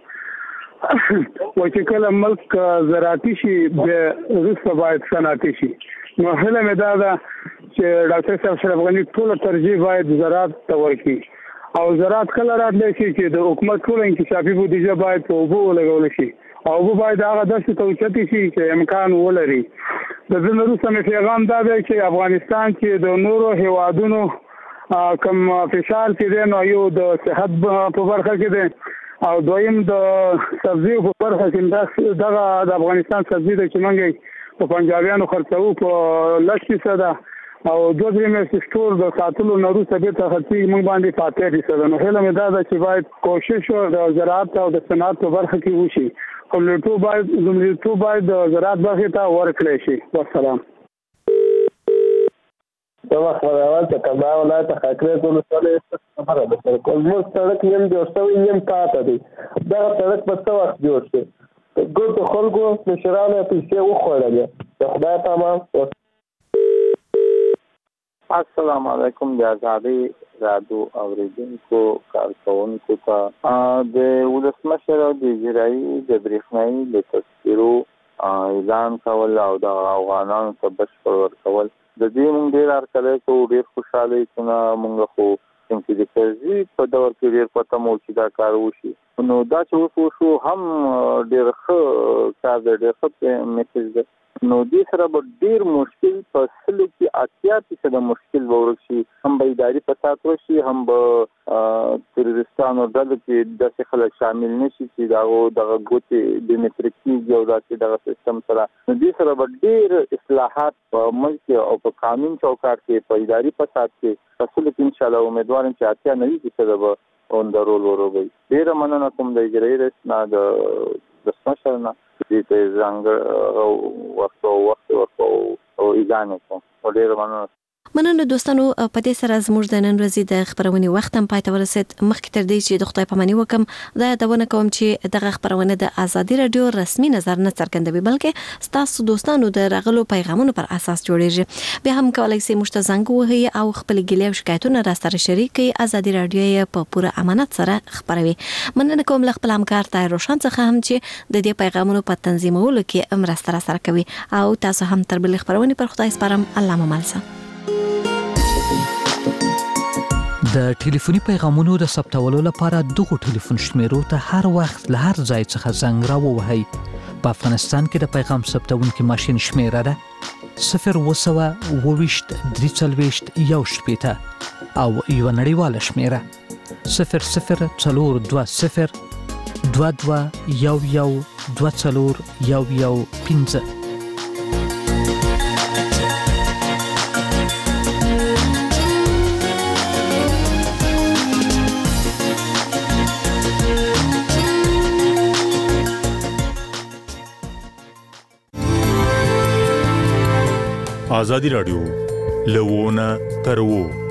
و چې کله ملک زراعتي شي د وروسته باید صنعتي شي. نو هیله مې دا ده چې ډاکټر صاحب اشرف غني ټول ترجیح باید زراعت ته ورکړي، او زراعت کله راتلی شي چې د حکومت ټول انکشافي بودیجه باید په اوبو ولګول شي، او اوبه باید هغه داسې ته اوچتې شي چې امکان ولري. د دې نه وروسته مې پیغام دا دی چې افغانستان کې د نورو هیوادونو کوم فشار چې دی، نو یو د صحت په برخه کې دی، او دویم د سبزیو په برخه کې دغه د افغانستان سبزي ده چې موږ په پنجابیانو خرڅوو په 10%، او 2-3 میاشتې سټور د ساتلو نه وروسته بېرته خرڅېږي موږ باندې په 8%. نو هیله مې دا ده چې باید کوشش د زراعت او د صنعت په برخه کې وشي، خو لومړیتوب باید د زراعت برخې ته ورکړی شي. والسلام. دا وخت اول چې کندهار ولایت خاکریز ولسوالۍ خبره ده، زموږ سړک نیم جوړ شوی نیم پاته دی. دغه سړک په څه وخت جوړ شي؟ ګوتو خلکو مشرانو پیسې وخوړلې، د خدای په امان. السلام علیکم. د ازادۍ راډیو اوریدونکو کارکوونکو ته د ولسمشر او د اجرایي د برېښنایي د تذکرو اعلان کول او د افغانانو ته بشپړ ورکول، د دې موږ ډېر هرکلی کوو، ډېر خوشحاله یو چې نه موږ خو څنګه د کرزي په دور کې ډېر پته مو چې دا کار وشي. نو دا چې اوس وشو هم ډېر ښه کار دی، ډېر ښه میسج دی. نو دې سره به ډېر مشکل په 100 کې 80% مشکل به ورک شي، هم به اداري فساد وشي، هم به تروریستانو ډلو کې داسې خلک شامل نه شي چې دغه ګوتې بیومټریک کېږي او داسې دغه سیستم سره. نو دې سره به ډېر اصلاحات په ملک او په قانون چوکاټ کې، په اداري فساد کې په 100 کې انشاءالله امیدوار یم چې 90% به اون د رول وروبئ. ډېره مننه کوم د اجرایي رئیس نه، د ولسمشر نه، دې ته ځانګړی وخت ورکړو او اعلان یې کړو. ډېره مننه. مننه دوستانو په دې سره زموږ د نن ورځې د خبرونې وخت هم پای ته ورسید. مخکې تر دې چې د خدای پاماني وکم دا یادونه کوم چې دغه خبرونه د ازادي رادیو رسمي نظر نه څرګندوي بلکې ستاسو دوستانو د راغلو پیغامونو پر اساس جوړیږي. بیا هم کولای شئ موږ ته زنګ ووهئ او خپل ګیلې او شکایتونه را سره شریک کړئ. ازادي رادیو په پوره امانت سره خبروي. مننه کوم له خپل همکار طاهر روشن څخه هم چې د دې پیغامونو په تنظیمولو کې مرسته را سره کوي او تاسو هم تر بل خبرونه پر خدای سپارم. الله مو ملسه. د ټلیفوني پیغامونو د ثبتولو لپاره دغه ټلیفون شمیرو ته هر وخت له هر ځای څخه زنګ راووهئ. په افغانستان کې د پیغام ثبتونکي ماشین شمیره ده 020 340 1 او یو نړیواله شمیره 0040 22 11 24 آزادی رادیو لوونه تر وو